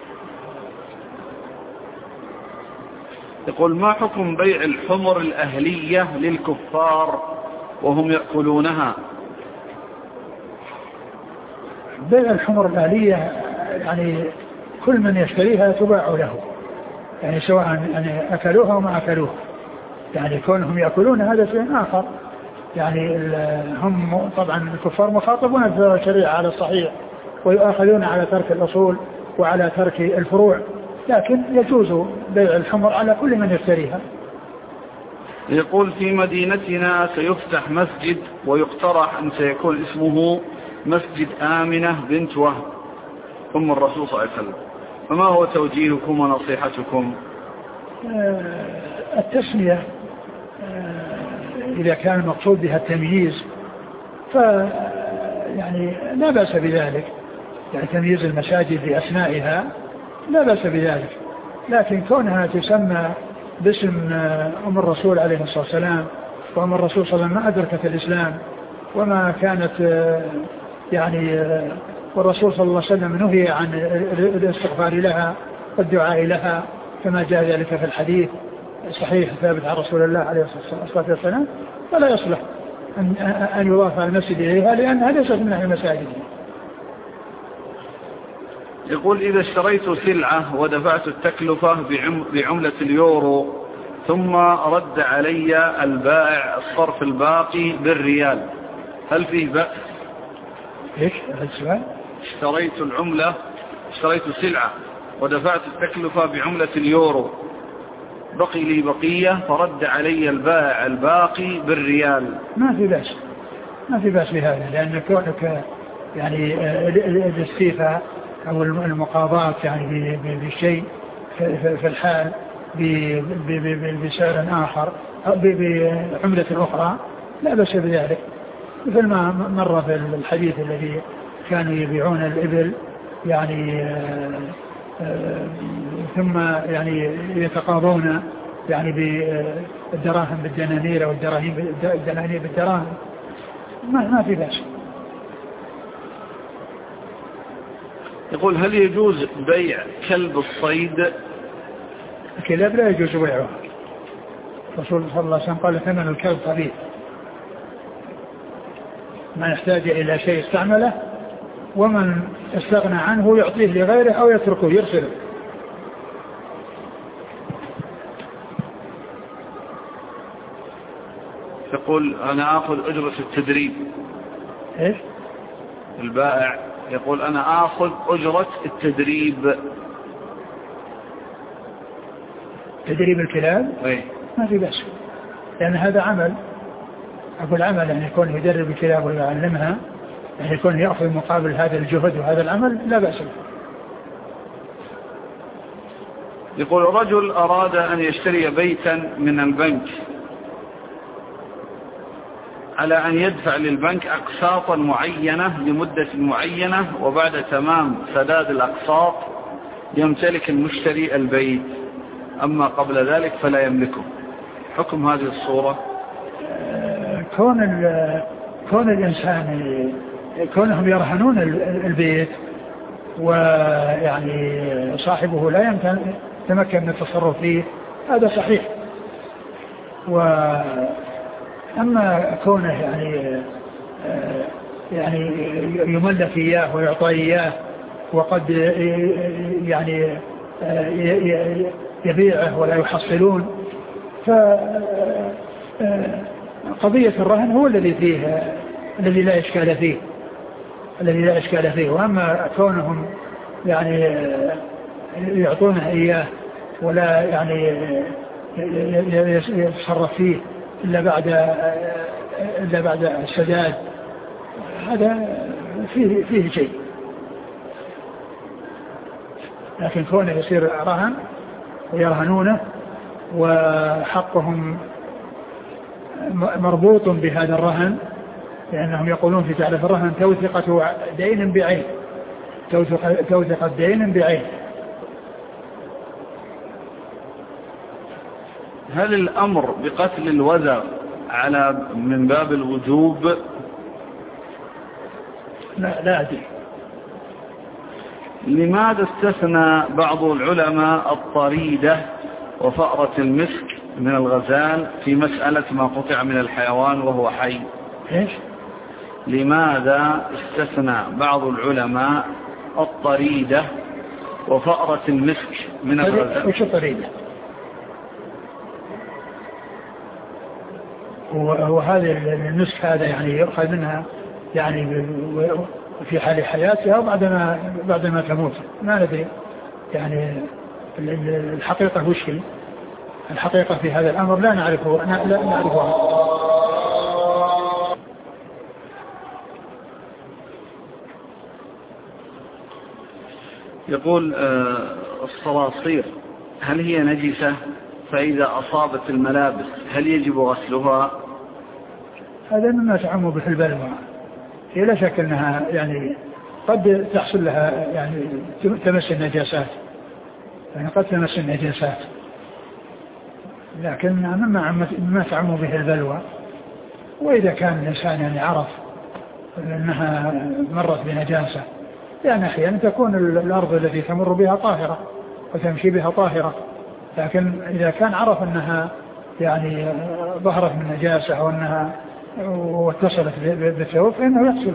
يقول ما حكم بيع الحمر الأهلية للكفار وهم يأكلونها؟ بيع الحمر الأهلية يعني كل من يشتريها تباع له، يعني سواء يعني أكلوها وما أكلوها، يعني كونهم يأكلون هذا شيء آخر. يعني هم طبعا الكفار مخاطبون في الشريعة على الصحيح ويؤاخذون على ترك الأصول وعلى ترك الفروع، لكن يجوز بيع الحمر على كل من يشتريها. يقول في مدينتنا سيفتح مسجد ويقترح أن سيكون اسمه مسجد آمنة بنت وهب أم الرسول صلى الله عليه وسلم، فما هو توجيهكم ونصيحتكم؟ التسمية إذا كان المقصود بها التمييز ف يعني لا بأس بذلك، يعني تمييز المساجد بأسمائها لا بأس بذلك، لكن كونها تسمى باسم أم الرسول عليه الصلاة والسلام، وأم الرسول صلى الله عليه وسلم ما أدركت الإسلام وما كانت يعني، والرسول صلى الله عليه وسلم نهي عن الاستغفار لها والدعاء لها كما جاء ذلك في الحديث صحيح ثابت عن رسول الله عليه الصلاة والسلام، فلا يصلح أن يضاف المسجد إليها لأنها ليست من المساجد. يقول إذا اشتريت سلعة ودفعت التكلفة بعملة اليورو ثم رد علي البائع الصرف الباقي بالريال، هل فيه بأس؟ إيش هذا السؤال؟ اشتريت العملة اشتريت سلعة ودفعت التكلفة بعملة اليورو، بقي لي بقية فرد علي البائع الباقي بالريال، ما في بأس، ما في بأس بهذا، لأن كونك يعني الاستيفاء أو المقاضاة يعني بالشيء في الحال بسعر آخر أو بعملة أخرى لا بأس بذلك، مثل ما مر في الحديث الذي كانوا يبيعون الإبل يعني آآ آآ ثم يعني يتقاضون يعني بالدراهم بالدنانير أو الدراهم بالدنانير بالدراهم، ما ما في بأس. يقول هل يجوز بيع كلب الصيد؟ الكلاب لا يجوز بيعه، الرسول صلى الله عليه وسلم قال ثمن الكلب قليل، من يحتاج إلى شيء استعمله ومن استغنى عنه يعطيه لغيره أو يتركه يرسله. يقول أنا آخذ أجرة التدريب. إيش؟ البائع يقول أنا آخذ أجرة التدريب. تدريب الكلاب؟ أي. ما في بأس، لأن هذا عمل، أقول عمل يعني يكون يدرب الكلاب ويعلمها، يعني يكون يأخذ مقابل هذا الجهد وهذا العمل لا بأس. يقول رجل أراد أن يشتري بيتا من البنك، على أن يدفع للبنك أقساطا معينة لمدة معينة، وبعد تمام سداد الأقساط يمتلك المشتري البيت، أما قبل ذلك فلا يملكه. حكم هذه الصورة؟ كون كون الإنسان كونهم يرهنون البيت ويعني صاحبه لا يتمكن من التصرف فيه، هذا صحيح. وأما كونه يعني يعني يملك إياه ويعطى إياه وقد يعني يبيعه ولا يحصلون، فقضية الرهن هو الذي فيه الذي لا إشكال فيه الذي لا إشكال فيه. وأما كونهم يعني يعطونه إياه ولا يعني يتصرف فيه إلا بعد إلا بعد السداد، هذا فيه فيه شيء. لكن كونه يصير رهن ويرهنونه وحقهم مربوط بهذا الرهن، لأنهم يقولون في تعريف الرهن توثقة دين بعين، توثقة دين بعين. هل الأمر بقتل الوزغ على من باب الوجوب؟ لا لا أدري. لماذا استثنى بعض العلماء الطريدة وفأرة المسك من الغزال في مسألة ما قطع من الحيوان وهو حي؟ إيش؟ لماذا استثنى بعض العلماء الطريدة وفأرة المسك من الغزال؟ وش الطريدة؟ وهذا المسك هذا يعني يؤخذ منها يعني في حال حياتها وبعدما بعدما تموت، ما ندري يعني الحقيقة وش هي الحقيقة في هذا الأمر، لا نعرفه لا نعرفها. يقول الصراصير هل هي نجسة؟ فإذا أصابت الملابس هل يجب غسلها؟ هذا مما تعم به البلوى، هي لا شك أنها يعني قد تحصل لها يعني تمس النجاسات، يعني قد تمس النجاسات، لكن مما مما تعم به البلوى. وإذا كان الإنسان يعني عرف أنها مرت بنجاسة، يعني أحيانا تكون الأرض التي تمر بها طاهرة وتمشي بها طاهرة، لكن إذا كان عرف أنها يعني ظهرت من نجاسة أو أنها واتصلت بالثوب فإنه يحصل.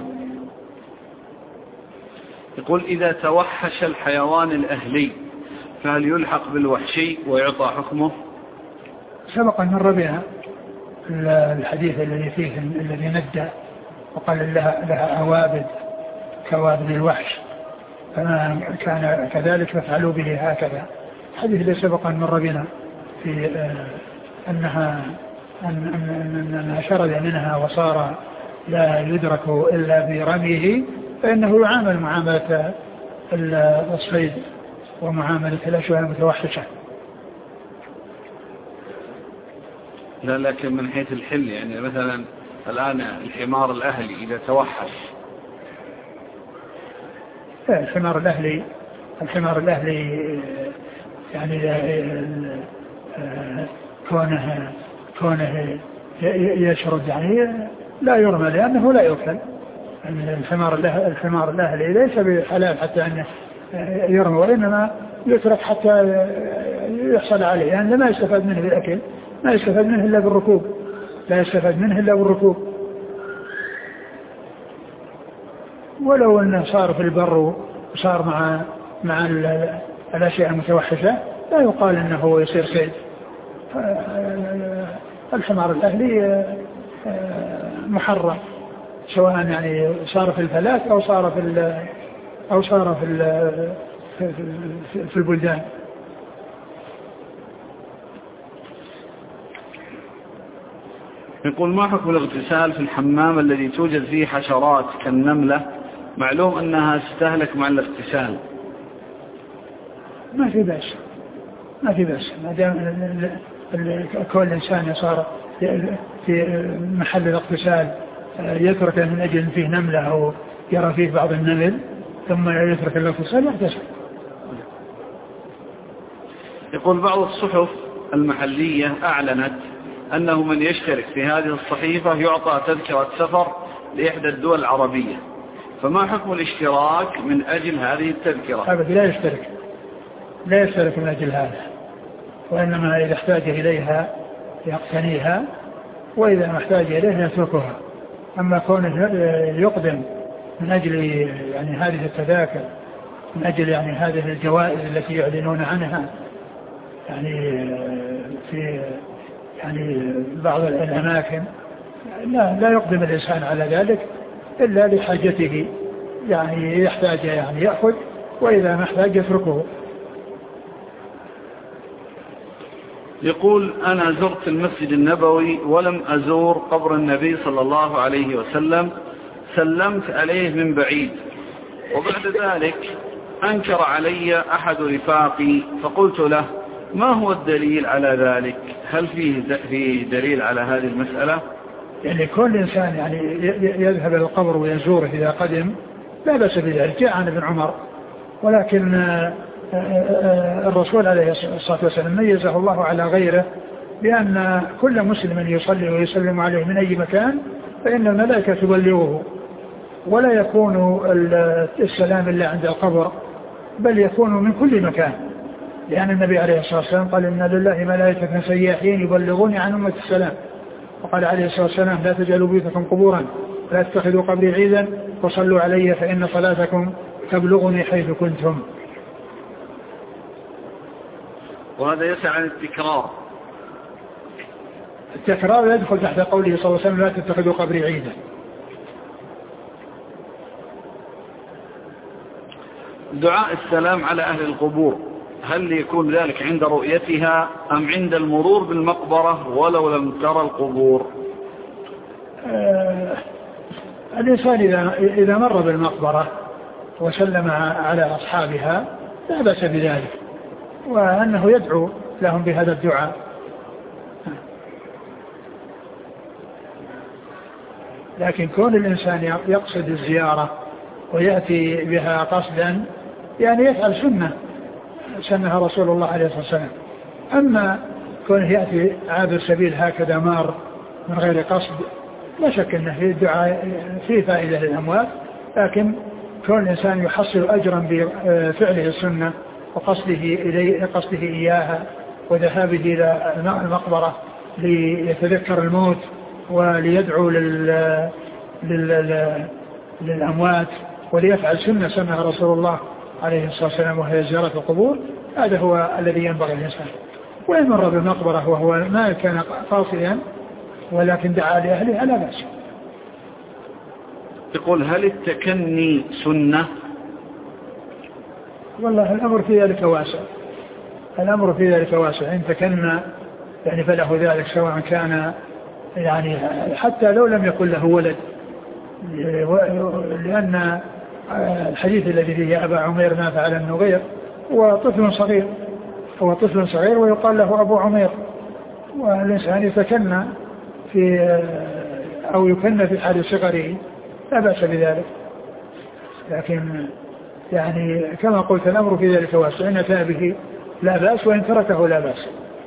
يقول إذا توحش الحيوان الأهلي فهل يلحق بالوحشي ويعطى حكمه؟ سبق أن مر بها الحديث الذي فيه الذي ندى وقال لها, لها أوابد كوابد الوحش، فما كان كذلك فافعلوا به هكذا. الحديث الذي سبق أن مر بنا في أنها أن أنها شرد منها وصار لا يدرك إلا برميه، فإنه يعامل معاملة الصيد ومعاملة الأشياء المتوحشة. لا لكن من حيث الحل يعني مثلا الآن الحمار الأهلي إذا توحش، الحمار الأهلي الحمار الأهلي يعني كونه كونه يشرد يعني لا يرمى لأنه لا يؤكل. الحمار الحمار الأهلي ليس بحلال حتى أنه يرمى، وإنما يترك حتى يحصل عليه، يعني ما يستفاد منه بالأكل، ما يستفاد منه إلا بالركوب، لا يستفاد منه إلا بالركوب. ولو أنه صار في البر وصار مع مع الأشياء المتوحشة لا يقال أنه يصير صيد. الحمار الأهلي محرم سواء يعني صار في الفلاة أو صار في أو صار في في البلدان. يقول ما حكم الاغتسال في الحمام الذي توجد فيه حشرات كالنملة، معلوم أنها تستهلك مع الاغتسال؟ ما في بأس ما في بأس ما دام كل إنسان صار في محل الاغتسال يترك من أجل فيه نملة أو يرى فيه بعض النمل ثم يترك الاغتسال يغتسل. يقول بعض الصحف المحلية أعلنت أنه من يشترك في هذه الصحيفة يعطى تذكرة سفر لإحدى الدول العربية، فما حكم الاشتراك من أجل هذه التذكرة؟ أبدا لا يشترك لا يشترك من أجل هذا، وإنما إذا احتاج إليها يقتنيها وإذا ما احتاج إليها يتركها. أما كونه يقدم من أجل يعني هذه التذاكر من أجل يعني هذه الجوائز التي يعلنون عنها يعني في يعني بعض الأماكن، لا لا يقدم الإنسان على ذلك إلا لحاجته، يعني يحتاج يعني يأخذ وإذا ما احتاج يتركه. يقول أنا زرت المسجد النبوي ولم أزور قبر النبي صلى الله عليه وسلم، سلمت عليه من بعيد، وبعد ذلك أنكر علي أحد رفاقي فقلت له ما هو الدليل على ذلك؟ هل فيه دليل على هذه المسألة؟ يعني كل إنسان يعني يذهب إلى القبر ويزوره إذا قدم لا بأس بذلك. جاء عن ابن عمر، ولكن الرسول عليه الصلاة والسلام ميزه الله على غيره بأن كل مسلم يصلي ويسلم عليه من أي مكان فإن الملائكة تبلغه، ولا يكون السلام إلا عند القبر بل يكون من كل مكان، لأن النبي عليه الصلاة والسلام قال إن لله ملائكة سياحين يبلغون عن أمة السلام، وقال عليه الصلاة والسلام لا تجعلوا بيوتكم قبورا ولا تتخذوا قبري عيدا وصلوا علي فإن صلاتكم تبلغني حيث كنتم. وهذا يسعى عن التكرار. التكرار يدخل تحت قوله صلى الله عليه وسلم لا تتخذوا قبري عيدا. دعاء السلام على أهل القبور هل يكون ذلك عند رؤيتها أم عند المرور بالمقبرة ولو لم ترى القبور؟ آه الإنسان إذا, إذا مر بالمقبرة وسلم على أصحابها لا بأس بذلك، وأنه يدعو لهم بهذا الدعاء. لكن كون الإنسان يقصد الزيارة ويأتي بها قصدا يعني يفعل سنة سنها رسول الله عليه الصلاة والسلام. أما كونه يأتي عابر سبيل هكذا مار من غير قصد لا شك أنه في الدعاء فيه فائدة للأموات، لكن كون الإنسان يحصل أجرا بفعله السنة وقصده إليه قصده إياها وذهابه إلى المقبرة ليتذكر الموت وليدعو لل... لل... للأموات وليفعل سنة سنها رسول الله عليه الصلاة والسلام وهي زيارة القبور، هذا هو الذي ينبغي الإنسان. وإن مر بالمقبرة وهو ما كان قاصدا ولكن دعا لأهلها لا بأس. يقول هل التكني سنة؟ والله الأمر في ذلك واسع، الأمر في ذلك واسع. إن تكنى يعني فله ذلك سواء كان يعني حتى لو لم يكن له ولد، لأن الحديث الذي فيه أبا عمير ما فعل النغير هو طفل صغير هو طفل صغير ويقال له أبو عمير، والإنسان يتكنى في أو يكنى في حال صغره لا بأس بذلك. لكن يعني كما قلت الأمر في ذلك واسع، إن أتى به لا بأس وإن تركه لا بأس.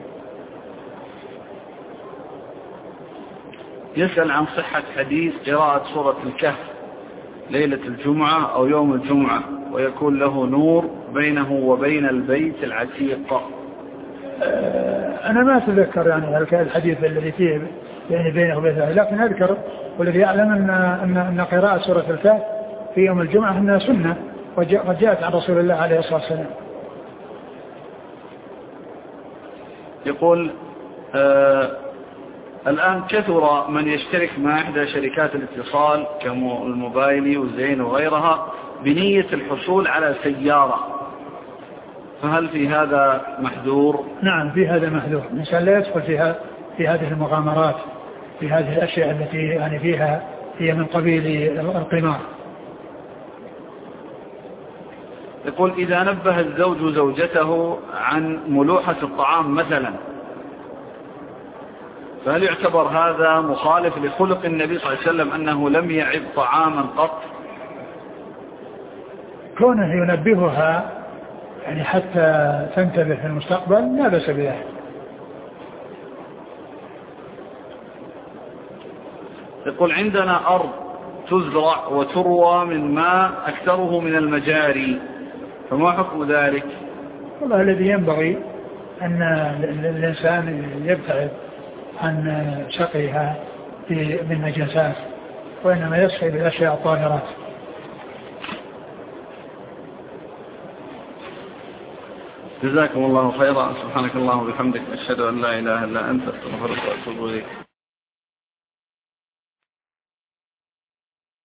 يسأل عن صحة حديث قراءة سورة الكهف ليلة الجمعة أو يوم الجمعة ويكون له نور بينه وبين البيت العتيق. أنا ما أتذكر يعني الحديث الذي فيه يعني بينه وبينه، لكن أذكر والذي يعلم أن, أن, أن قراءة سورة الكهف في يوم الجمعة أنها سنة وقد جاءت عن رسول الله عليه الصلاة والسلام. يقول آه الآن كثر من يشترك مع إحدى شركات الاتصال كالموبايلي وزين وغيرها بنية الحصول على سيارة، فهل في هذا محذور؟ نعم في هذا محذور. الإنسان لا يدخل فيها في هذه المغامرات في هذه الأشياء التي يعني فيها هي من قبيل القمار. يقول إذا نبه الزوج زوجته عن ملوحة الطعام مثلا فهل يعتبر هذا مخالف لخلق النبي صلى الله عليه وسلم أنه لم يعب طعاما قط؟ كونه ينبهها يعني حتى تنتبه في المستقبل لا بأس بذلك. يقول عندنا أرض تزرع وتروى من ماء أكثره من المجاري، فما حكم ذلك؟ والله الذي ينبغي أن الإنسان يبتعد عن سقيها من نجاسات، وإنما يسقي بالأشياء الطاهرات. جزاكم الله خيرا. سبحانك اللهم وبحمدك، أشهد أن لا إله إلا أنت، أستغفرك وأتوب إليك.